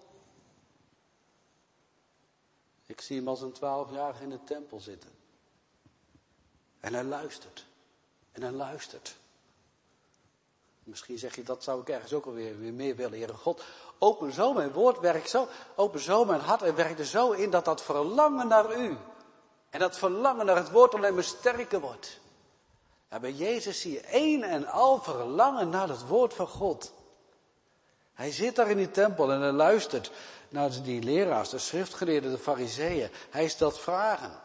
Ik zie hem als een twaalfjarige in de tempel zitten. En hij luistert. En hij luistert. Misschien zeg je, dat zou ik ergens ook alweer weer meer willen. Heere God, open zo mijn woord, werk zo, open zo mijn hart en werk er zo in dat dat verlangen naar u. En dat verlangen naar het woord alleen maar sterker wordt. Ja, bij Jezus zie je één en al verlangen naar het woord van God. Hij zit daar in die tempel en hij luistert naar die leraars, de schriftgeleerden, de fariseeën. Hij stelt vragen.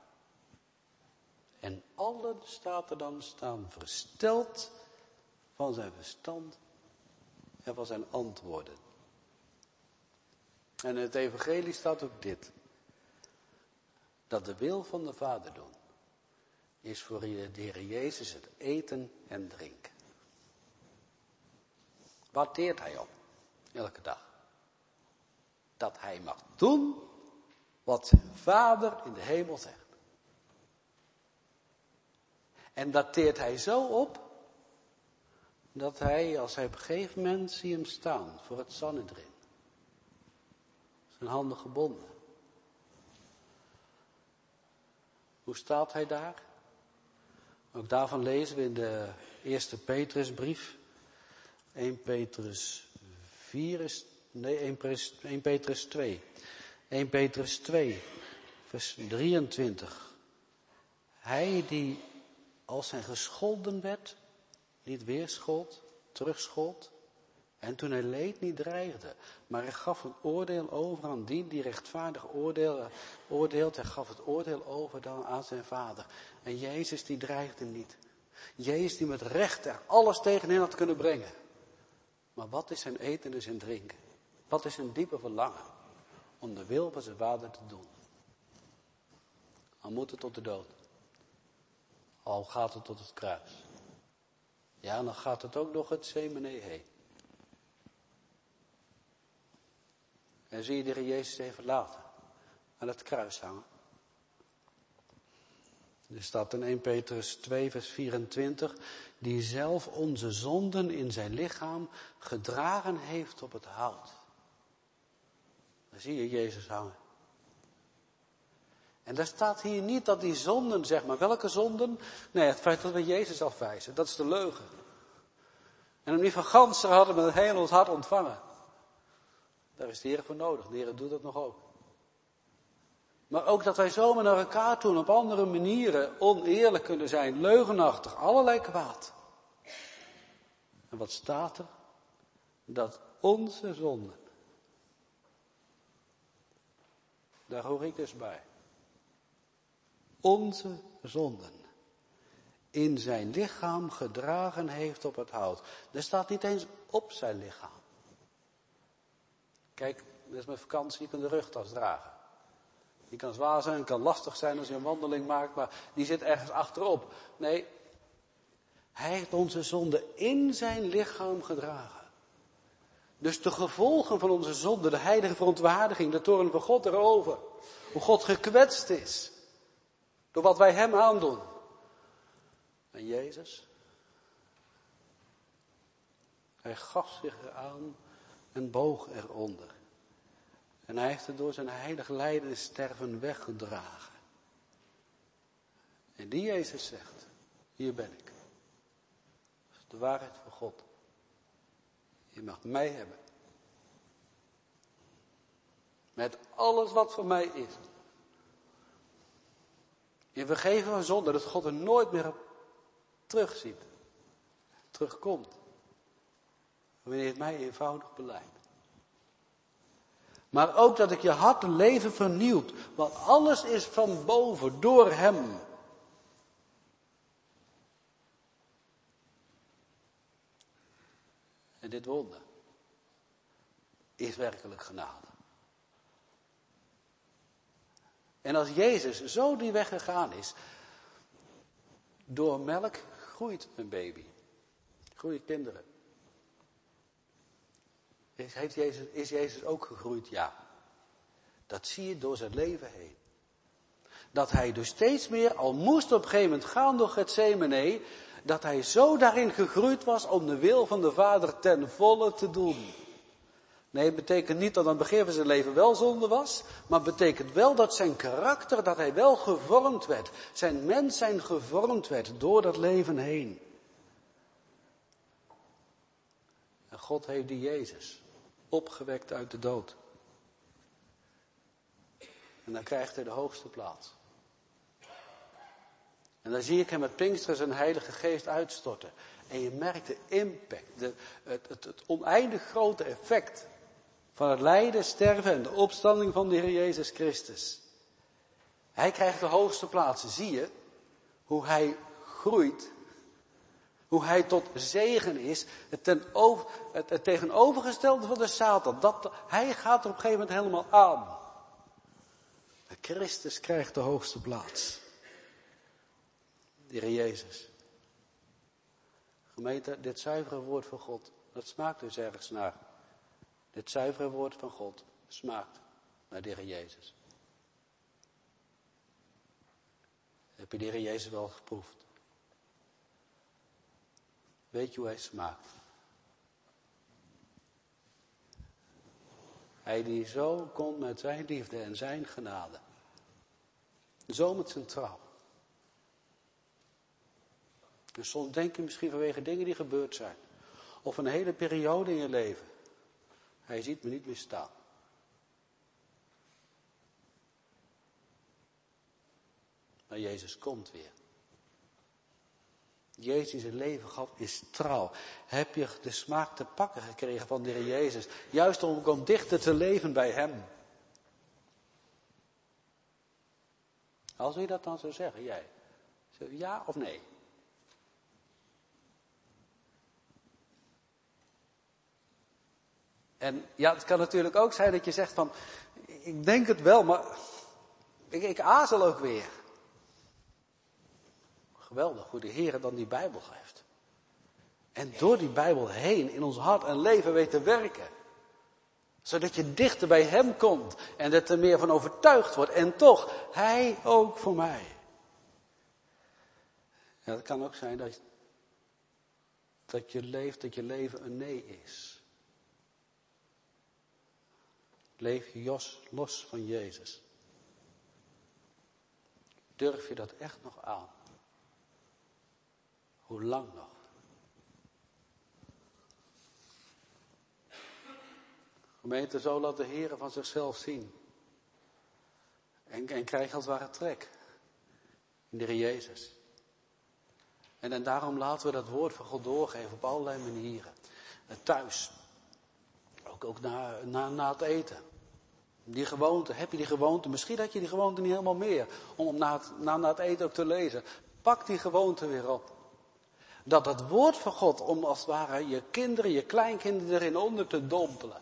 En allen, staat er dan, staan versteld van zijn verstand en van zijn antwoorden. En in het evangelie staat ook dit. Dat de wil van de Vader doen is voor de Heer Jezus het eten en drinken. Waar teert hij op? Elke dag. Dat hij mag doen wat zijn Vader in de hemel zegt. En dat teert hij zo op, dat hij, als hij op een gegeven moment, zie hem staan voor het Sanhedrin. Zijn handen gebonden. Hoe staat hij daar? Ook daarvan lezen we in de eerste Petrusbrief. Eerste Petrus vier is, nee, Eerste Petrus twee. Eerste Petrus twee, vers drieëntwintig. Hij die als hij gescholden werd, niet weerschold, terugschold. En toen hij leed, niet dreigde. Maar hij gaf een oordeel over aan die die rechtvaardig oordeel, oordeelt. Hij gaf het oordeel over dan aan zijn Vader. En Jezus die dreigde niet. Jezus die met recht er alles tegen hen had kunnen brengen. Maar wat is zijn eten en zijn drinken? Wat is zijn diepe verlangen? Om de wil van zijn Vader te doen. Al moet het tot de dood. Al gaat het tot het kruis. Ja, en dan gaat het ook nog het Gethsemane heen. En zie je de Heer Jezus even laten aan het kruis hangen. Er staat in eerste Petrus twee vers vierentwintig, die zelf onze zonden in zijn lichaam gedragen heeft op het hout. Dan zie je Jezus hangen. En daar staat hier niet dat die zonden, zeg maar, welke zonden? Nee, het feit dat we Jezus afwijzen, dat is de leugen. En hem niet van ganser hadden met heel ons hart ontvangen. Daar is de Heer voor nodig, de Heer doet dat nog ook. Maar ook dat wij zomaar naar elkaar toe op andere manieren oneerlijk kunnen zijn, leugenachtig, allerlei kwaad. En wat staat er? Dat onze zonden, daar hoor ik dus bij. Onze zonden in zijn lichaam gedragen heeft op het hout. Er staat niet eens op zijn lichaam. Kijk, dat is met vakantie, je kunt de rugtas dragen. Die kan zwaar zijn, kan lastig zijn als je een wandeling maakt, maar die zit ergens achterop. Nee, hij heeft onze zonde in zijn lichaam gedragen. Dus de gevolgen van onze zonde, de heilige verontwaardiging, de toorn van God erover. Hoe God gekwetst is. Door wat wij hem aandoen. En Jezus, hij gaf zich eraan en boog eronder. En hij heeft het door zijn heilig lijden en sterven weggedragen. En die Jezus zegt, hier ben ik. Dat is de waarheid van God. Je mag mij hebben. Met alles wat voor mij is. Je vergeven van zonde, dat God er nooit meer op terugziet. Terugkomt. Wanneer je het mij eenvoudig beleidt. Maar ook dat ik je hart en leven vernieuwt. Want alles is van boven, door hem. En dit wonder is werkelijk genade. En als Jezus zo die weg gegaan is, door melk groeit een baby. Groeien kinderen. Is, heeft Jezus, is Jezus ook gegroeid? Ja. Dat zie je door zijn leven heen. Dat hij dus steeds meer, al moest op een gegeven moment gaan door Getsemane, dat hij zo daarin gegroeid was om de wil van de Vader ten volle te doen. Nee, het betekent niet dat aan het begin van zijn leven wel zonde was, maar het betekent wel dat zijn karakter, dat hij wel gevormd werd. Zijn mens zijn gevormd werd door dat leven heen. En God heeft die Jezus opgewekt uit de dood. En dan krijgt hij de hoogste plaats. En dan zie ik hem met Pinksteren zijn heilige geest uitstorten. En je merkt de impact, de, het, het, het oneindig grote effect van het lijden, sterven en de opstanding van de Heer Jezus Christus. Hij krijgt de hoogste plaatsen. Zie je hoe hij groeit, hoe hij tot zegen is, het, ten over, het, het tegenovergestelde van de Satan. Dat, hij gaat er op een gegeven moment helemaal aan. En Christus krijgt de hoogste plaats. De Heer Jezus. Gemeente, dit zuivere woord van God, dat smaakt dus ergens naar. Dit zuivere woord van God smaakt naar de Heer Jezus. Heb je de Heer Jezus wel geproefd? Weet je hoe hij smaakt? Hij die zo komt met zijn liefde en zijn genade. Zo met zijn trouw. Dus soms denk je misschien vanwege dingen die gebeurd zijn. Of een hele periode in je leven. Hij ziet me niet meer staan. Maar Jezus komt weer. Jezus die zijn leven gaf is trouw. Heb je de smaak te pakken gekregen van de Heer Jezus. Juist om ook dichter te leven bij hem. Als u dat dan zou zeggen, jij. Ja of nee? En ja, het kan natuurlijk ook zijn dat je zegt van, ik denk het wel, maar ik, ik aarzel ook weer. Geweldig hoe de Heer dan die Bijbel geeft. En door die Bijbel heen in ons hart en leven weet te werken. Zodat je dichter bij hem komt en dat er meer van overtuigd wordt. En toch, hij ook voor mij. Ja, het kan ook zijn dat, dat je leeft, dat je leven een nee is. Leef je jos, los van Jezus. Durf je dat echt nog aan? Hoe lang nog? Gemeente, zo laat de Heer van zichzelf zien. En, en krijg als het ware trek in de Heer Jezus. En, en daarom laten we dat woord van God doorgeven op allerlei manieren. En thuis. Ook, ook na, na, na het eten. Die gewoonte, heb je die gewoonte? Misschien had je die gewoonte niet helemaal meer. Om na het, na, na het eten ook te lezen. Pak die gewoonte weer op. Dat het woord van God, om als het ware je kinderen, je kleinkinderen erin onder te dompelen.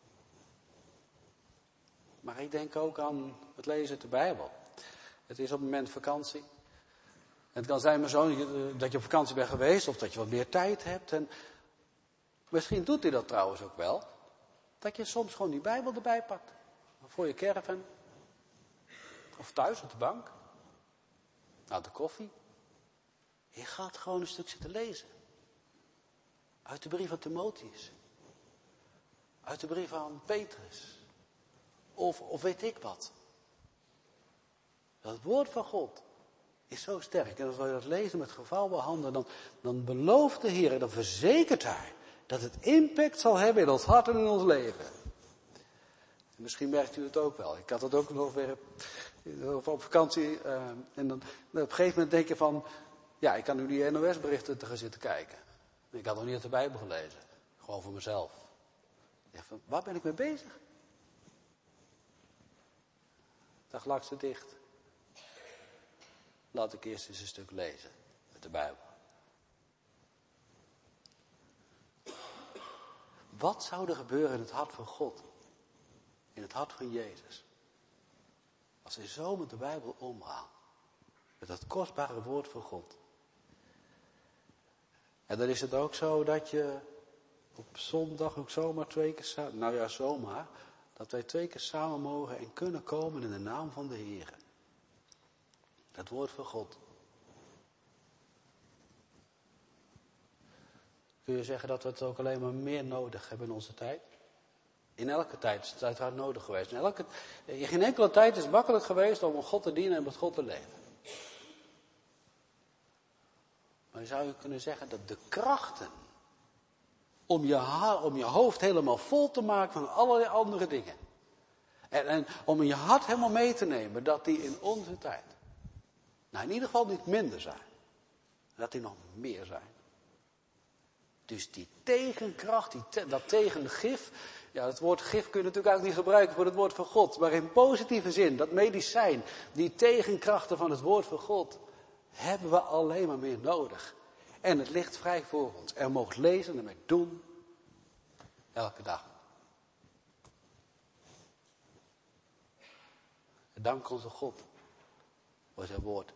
Maar ik denk ook aan het lezen uit de Bijbel. Het is op het moment vakantie. Het kan zijn, mijn zoon, dat je op vakantie bent geweest of dat je wat meer tijd hebt. En misschien doet hij dat trouwens ook wel. Dat je soms gewoon die Bijbel erbij pakt. Voor je caravan. Of thuis op de bank. Na de koffie. Je gaat gewoon een stuk zitten lezen. Uit de brief van Timotheus. Uit de brief van Petrus. Of, of weet ik wat. Dat woord van God is zo sterk. En als we dat lezen met gevouwen handen, dan, dan belooft de Heer, dan verzekert Hij dat het impact zal hebben in ons hart en in ons leven. En misschien merkt u het ook wel. Ik had het ook nog weer op vakantie. Uh, en dan, op een gegeven moment denk je van, ja, ik kan nu die N O S-berichten te gaan zitten kijken. Ik had nog niet uit de Bijbel gelezen. Gewoon voor mezelf. Ik dacht van, waar ben ik mee bezig? Dag lag ze dicht. Laat ik eerst eens een stuk lezen uit de Bijbel. Wat zou er gebeuren in het hart van God? In het hart van Jezus? Als hij zo met de Bijbel omgaat. Met dat kostbare woord van God. En dan is het ook zo dat je op zondag ook zomaar twee keer samen, nou ja zomaar, dat wij twee keer samen mogen en kunnen komen in de naam van de Heer. Het woord van God. Kun je zeggen dat we het ook alleen maar meer nodig hebben in onze tijd? In elke tijd is het uiteraard nodig geweest. In, elke, in geen enkele tijd is het makkelijk geweest om God te dienen en met God te leven. Maar zou je kunnen zeggen dat de krachten om je, ha- om je hoofd helemaal vol te maken van allerlei andere dingen. En, en om in je hart helemaal mee te nemen dat die in onze tijd, nou in ieder geval niet minder zijn. Dat die nog meer zijn. Dus die tegenkracht, die te, dat tegengif. Ja, het woord gif kun je natuurlijk ook niet gebruiken voor het woord van God. Maar in positieve zin, dat medicijn, die tegenkrachten van het woord van God, hebben we alleen maar meer nodig. En het ligt vrij voor ons. Er mogen lezen en ermee doen. Elke dag. En dank onze God voor zijn woord.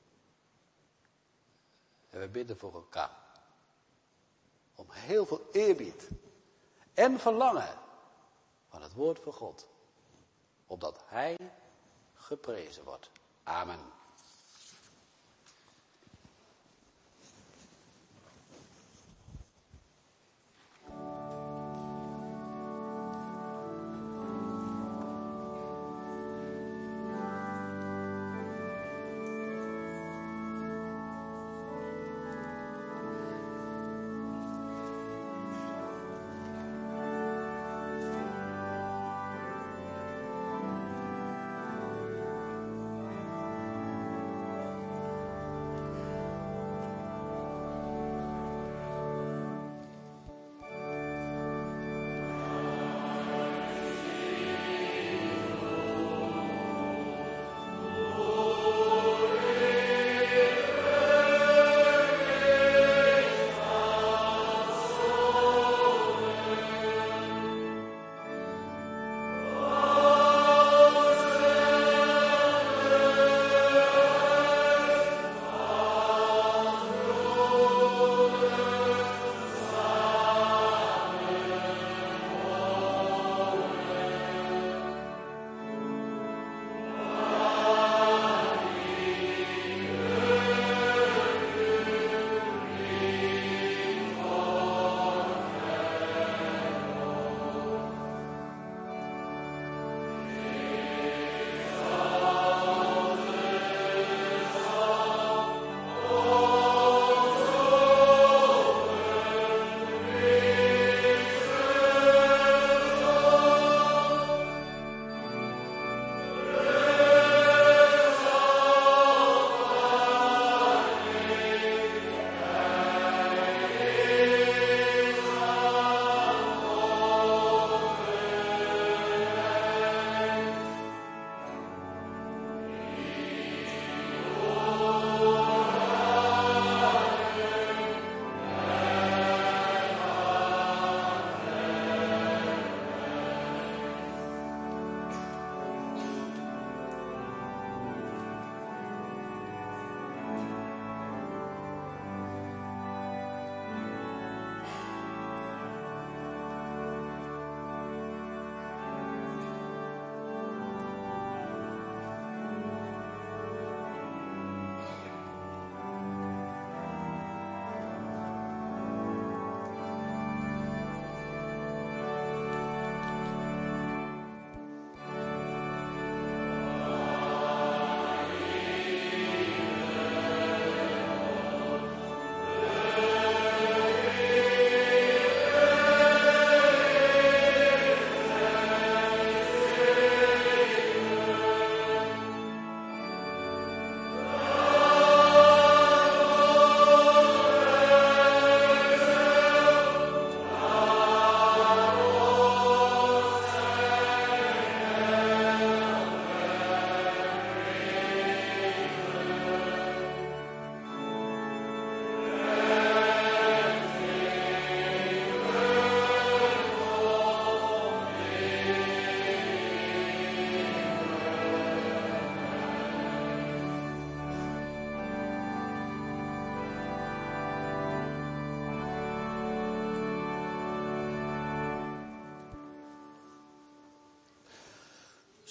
En we bidden voor elkaar. Om heel veel eerbied en verlangen van het woord van God. Opdat hij geprezen wordt. Amen.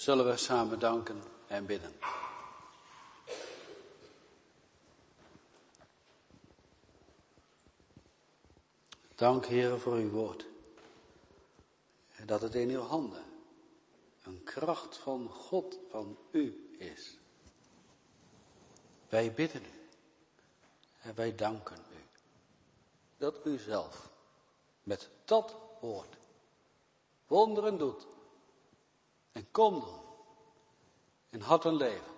zullen we samen danken en bidden. Dank, Heere, voor uw woord. En dat het in uw handen een kracht van God, van u is. Wij bidden u en wij danken u dat u zelf met dat woord wonderen doet en kom doen in hart en leven.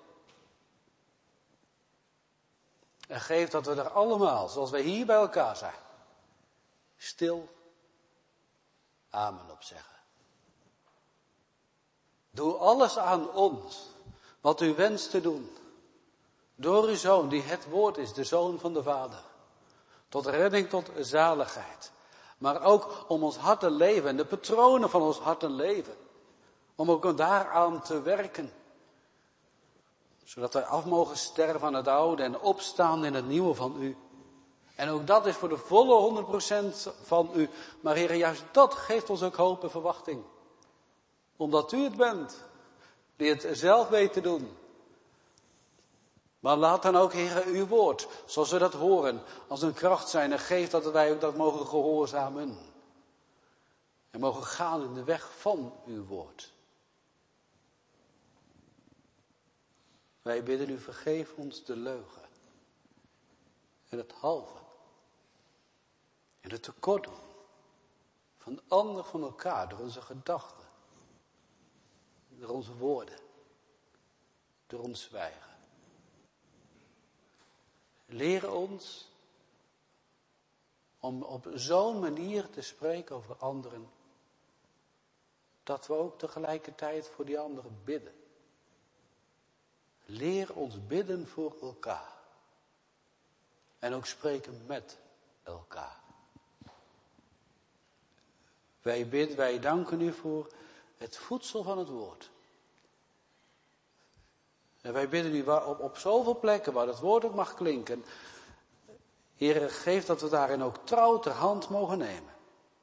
En geef dat we er allemaal, zoals wij hier bij elkaar zijn, stil amen op zeggen. Doe alles aan ons wat u wenst te doen. Door uw Zoon, die het woord is, de Zoon van de Vader. Tot redding, tot zaligheid. Maar ook om ons hart te leven en de patronen van ons hart te leven. Om ook daaraan te werken. Zodat wij af mogen sterven aan het oude en opstaan in het nieuwe van u. En ook dat is voor de volle honderd procent van u. Maar Heer, juist dat geeft ons ook hoop en verwachting. Omdat u het bent, die het zelf weet te doen. Maar laat dan ook, Heer, uw woord, zoals we dat horen, als een kracht zijn. En geef dat wij ook dat mogen gehoorzamen. En mogen gaan in de weg van uw woord. Wij bidden u, vergeef ons de leugen. En het halve. En het tekort doen. Van ander van elkaar, door onze gedachten. Door onze woorden. Door ons zwijgen. Leer ons om op zo'n manier te spreken over anderen, dat we ook tegelijkertijd voor die anderen bidden. Leer ons bidden voor elkaar. En ook spreken met elkaar. Wij bidden, wij danken u voor het voedsel van het woord. En wij bidden u op, op zoveel plekken waar het woord ook mag klinken. Heere, geef dat we daarin ook trouw ter hand mogen nemen.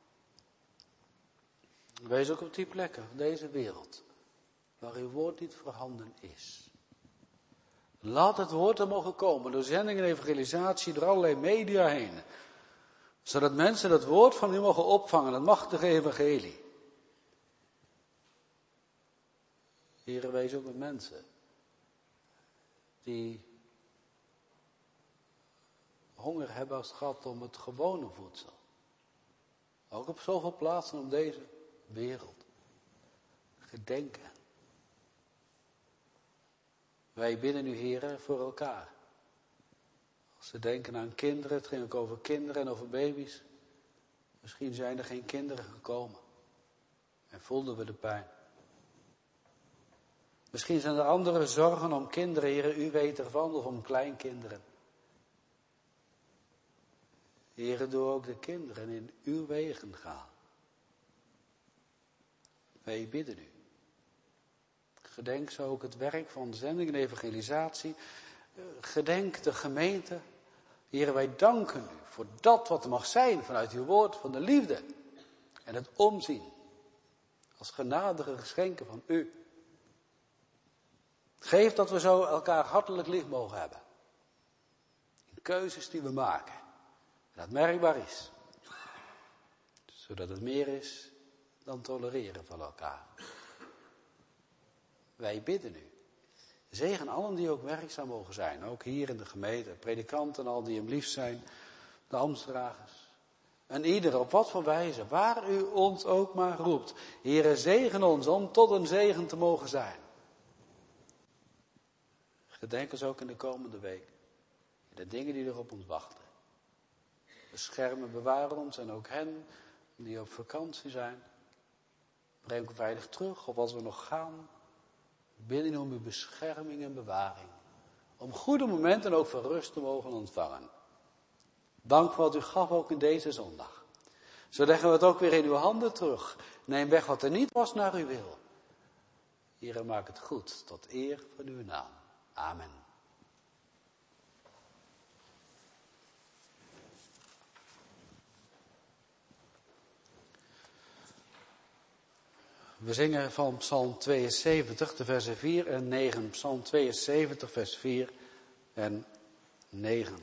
Wees ook op die plekken van deze wereld waar uw woord niet voorhanden is. Laat het woord er mogen komen door zending en evangelisatie, door allerlei media heen. Zodat mensen dat woord van u mogen opvangen, het machtige evangelie. Heere, wees ook met mensen die honger hebben als het gaat om het gewone voedsel. Ook op zoveel plaatsen op deze wereld. Gedenken. Wij bidden u, Heere, voor elkaar. Als we denken aan kinderen, het ging ook over kinderen en over baby's. Misschien zijn er geen kinderen gekomen. En voelden we de pijn. Misschien zijn er andere zorgen om kinderen, Heere, u weet ervan, of om kleinkinderen. Heere, doe ook de kinderen in uw wegen gaan. Wij bidden u. Gedenk zo ook het werk van zending en evangelisatie. Gedenk de gemeente. Heere, wij danken u voor dat wat er mag zijn vanuit uw woord, van de liefde. En het omzien. Als genadige geschenken van u. Geef dat we zo elkaar hartelijk lief mogen hebben. In keuzes die we maken. En dat merkbaar is. Zodat het meer is dan tolereren van elkaar. Wij bidden u. Zegen allen die ook werkzaam mogen zijn. Ook hier in de gemeente. Predikanten al die hem lief zijn. De ambtsdragers. En ieder op wat voor wijze. Waar u ons ook maar roept. Heere, zegen ons om tot een zegen te mogen zijn. Gedenk ons ook in de komende week. De dingen die er op ons wachten. Beschermen, bewaren ons en ook hen die op vakantie zijn. Breng ons veilig terug of als we nog gaan. Bidden om uw bescherming en bewaring. Om goede momenten ook van rust te mogen ontvangen. Dank voor wat u gaf ook in deze zondag. Zo leggen we het ook weer in uw handen terug. Neem weg wat er niet was naar uw wil. Heere, maak het goed tot eer van uw naam. Amen. We zingen van Psalm tweeënzeventig, de versen vier en negen. Psalm tweeënzeventig, vers vier en negen.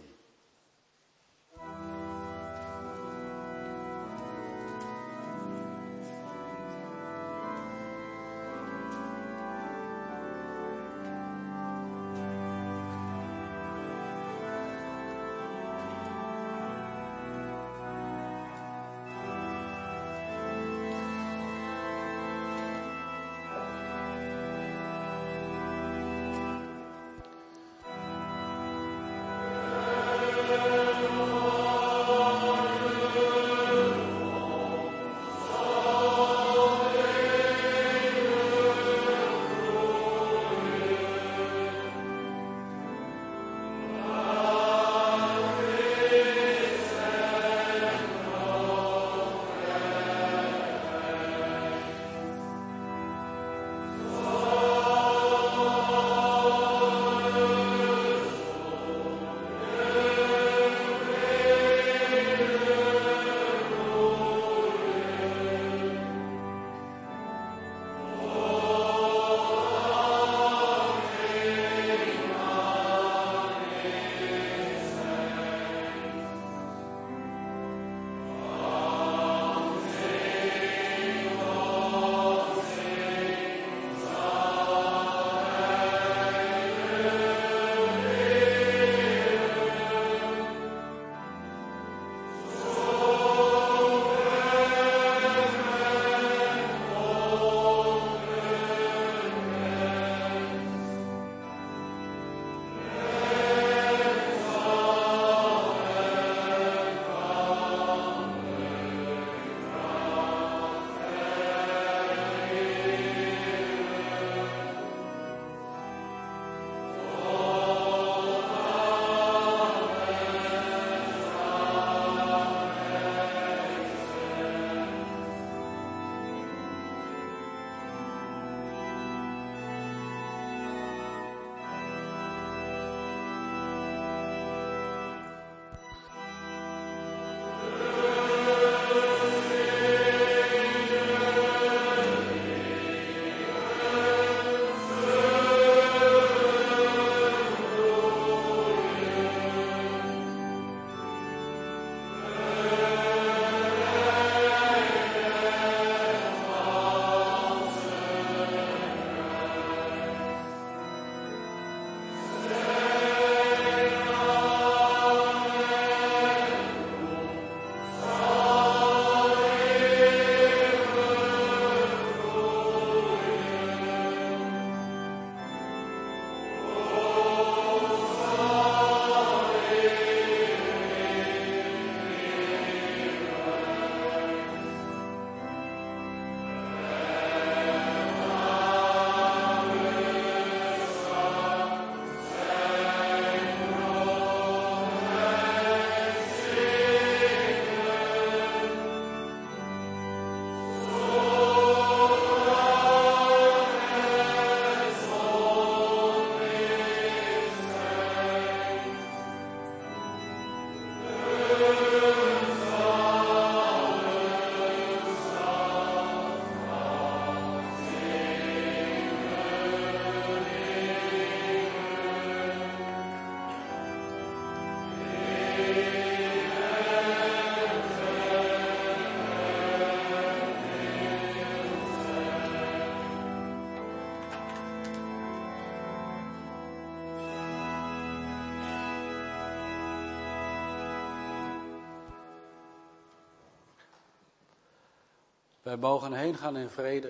Wij mogen heen gaan in vrede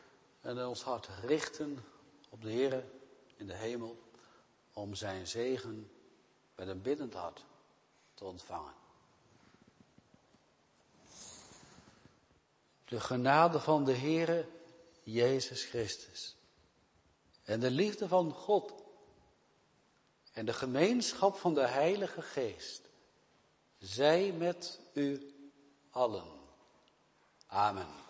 en ons hart richten op de Heer in de hemel om zijn zegen met een biddend hart te ontvangen. De genade van de Heere Jezus Christus en de liefde van God en de gemeenschap van de Heilige Geest zij met u allen. Amen.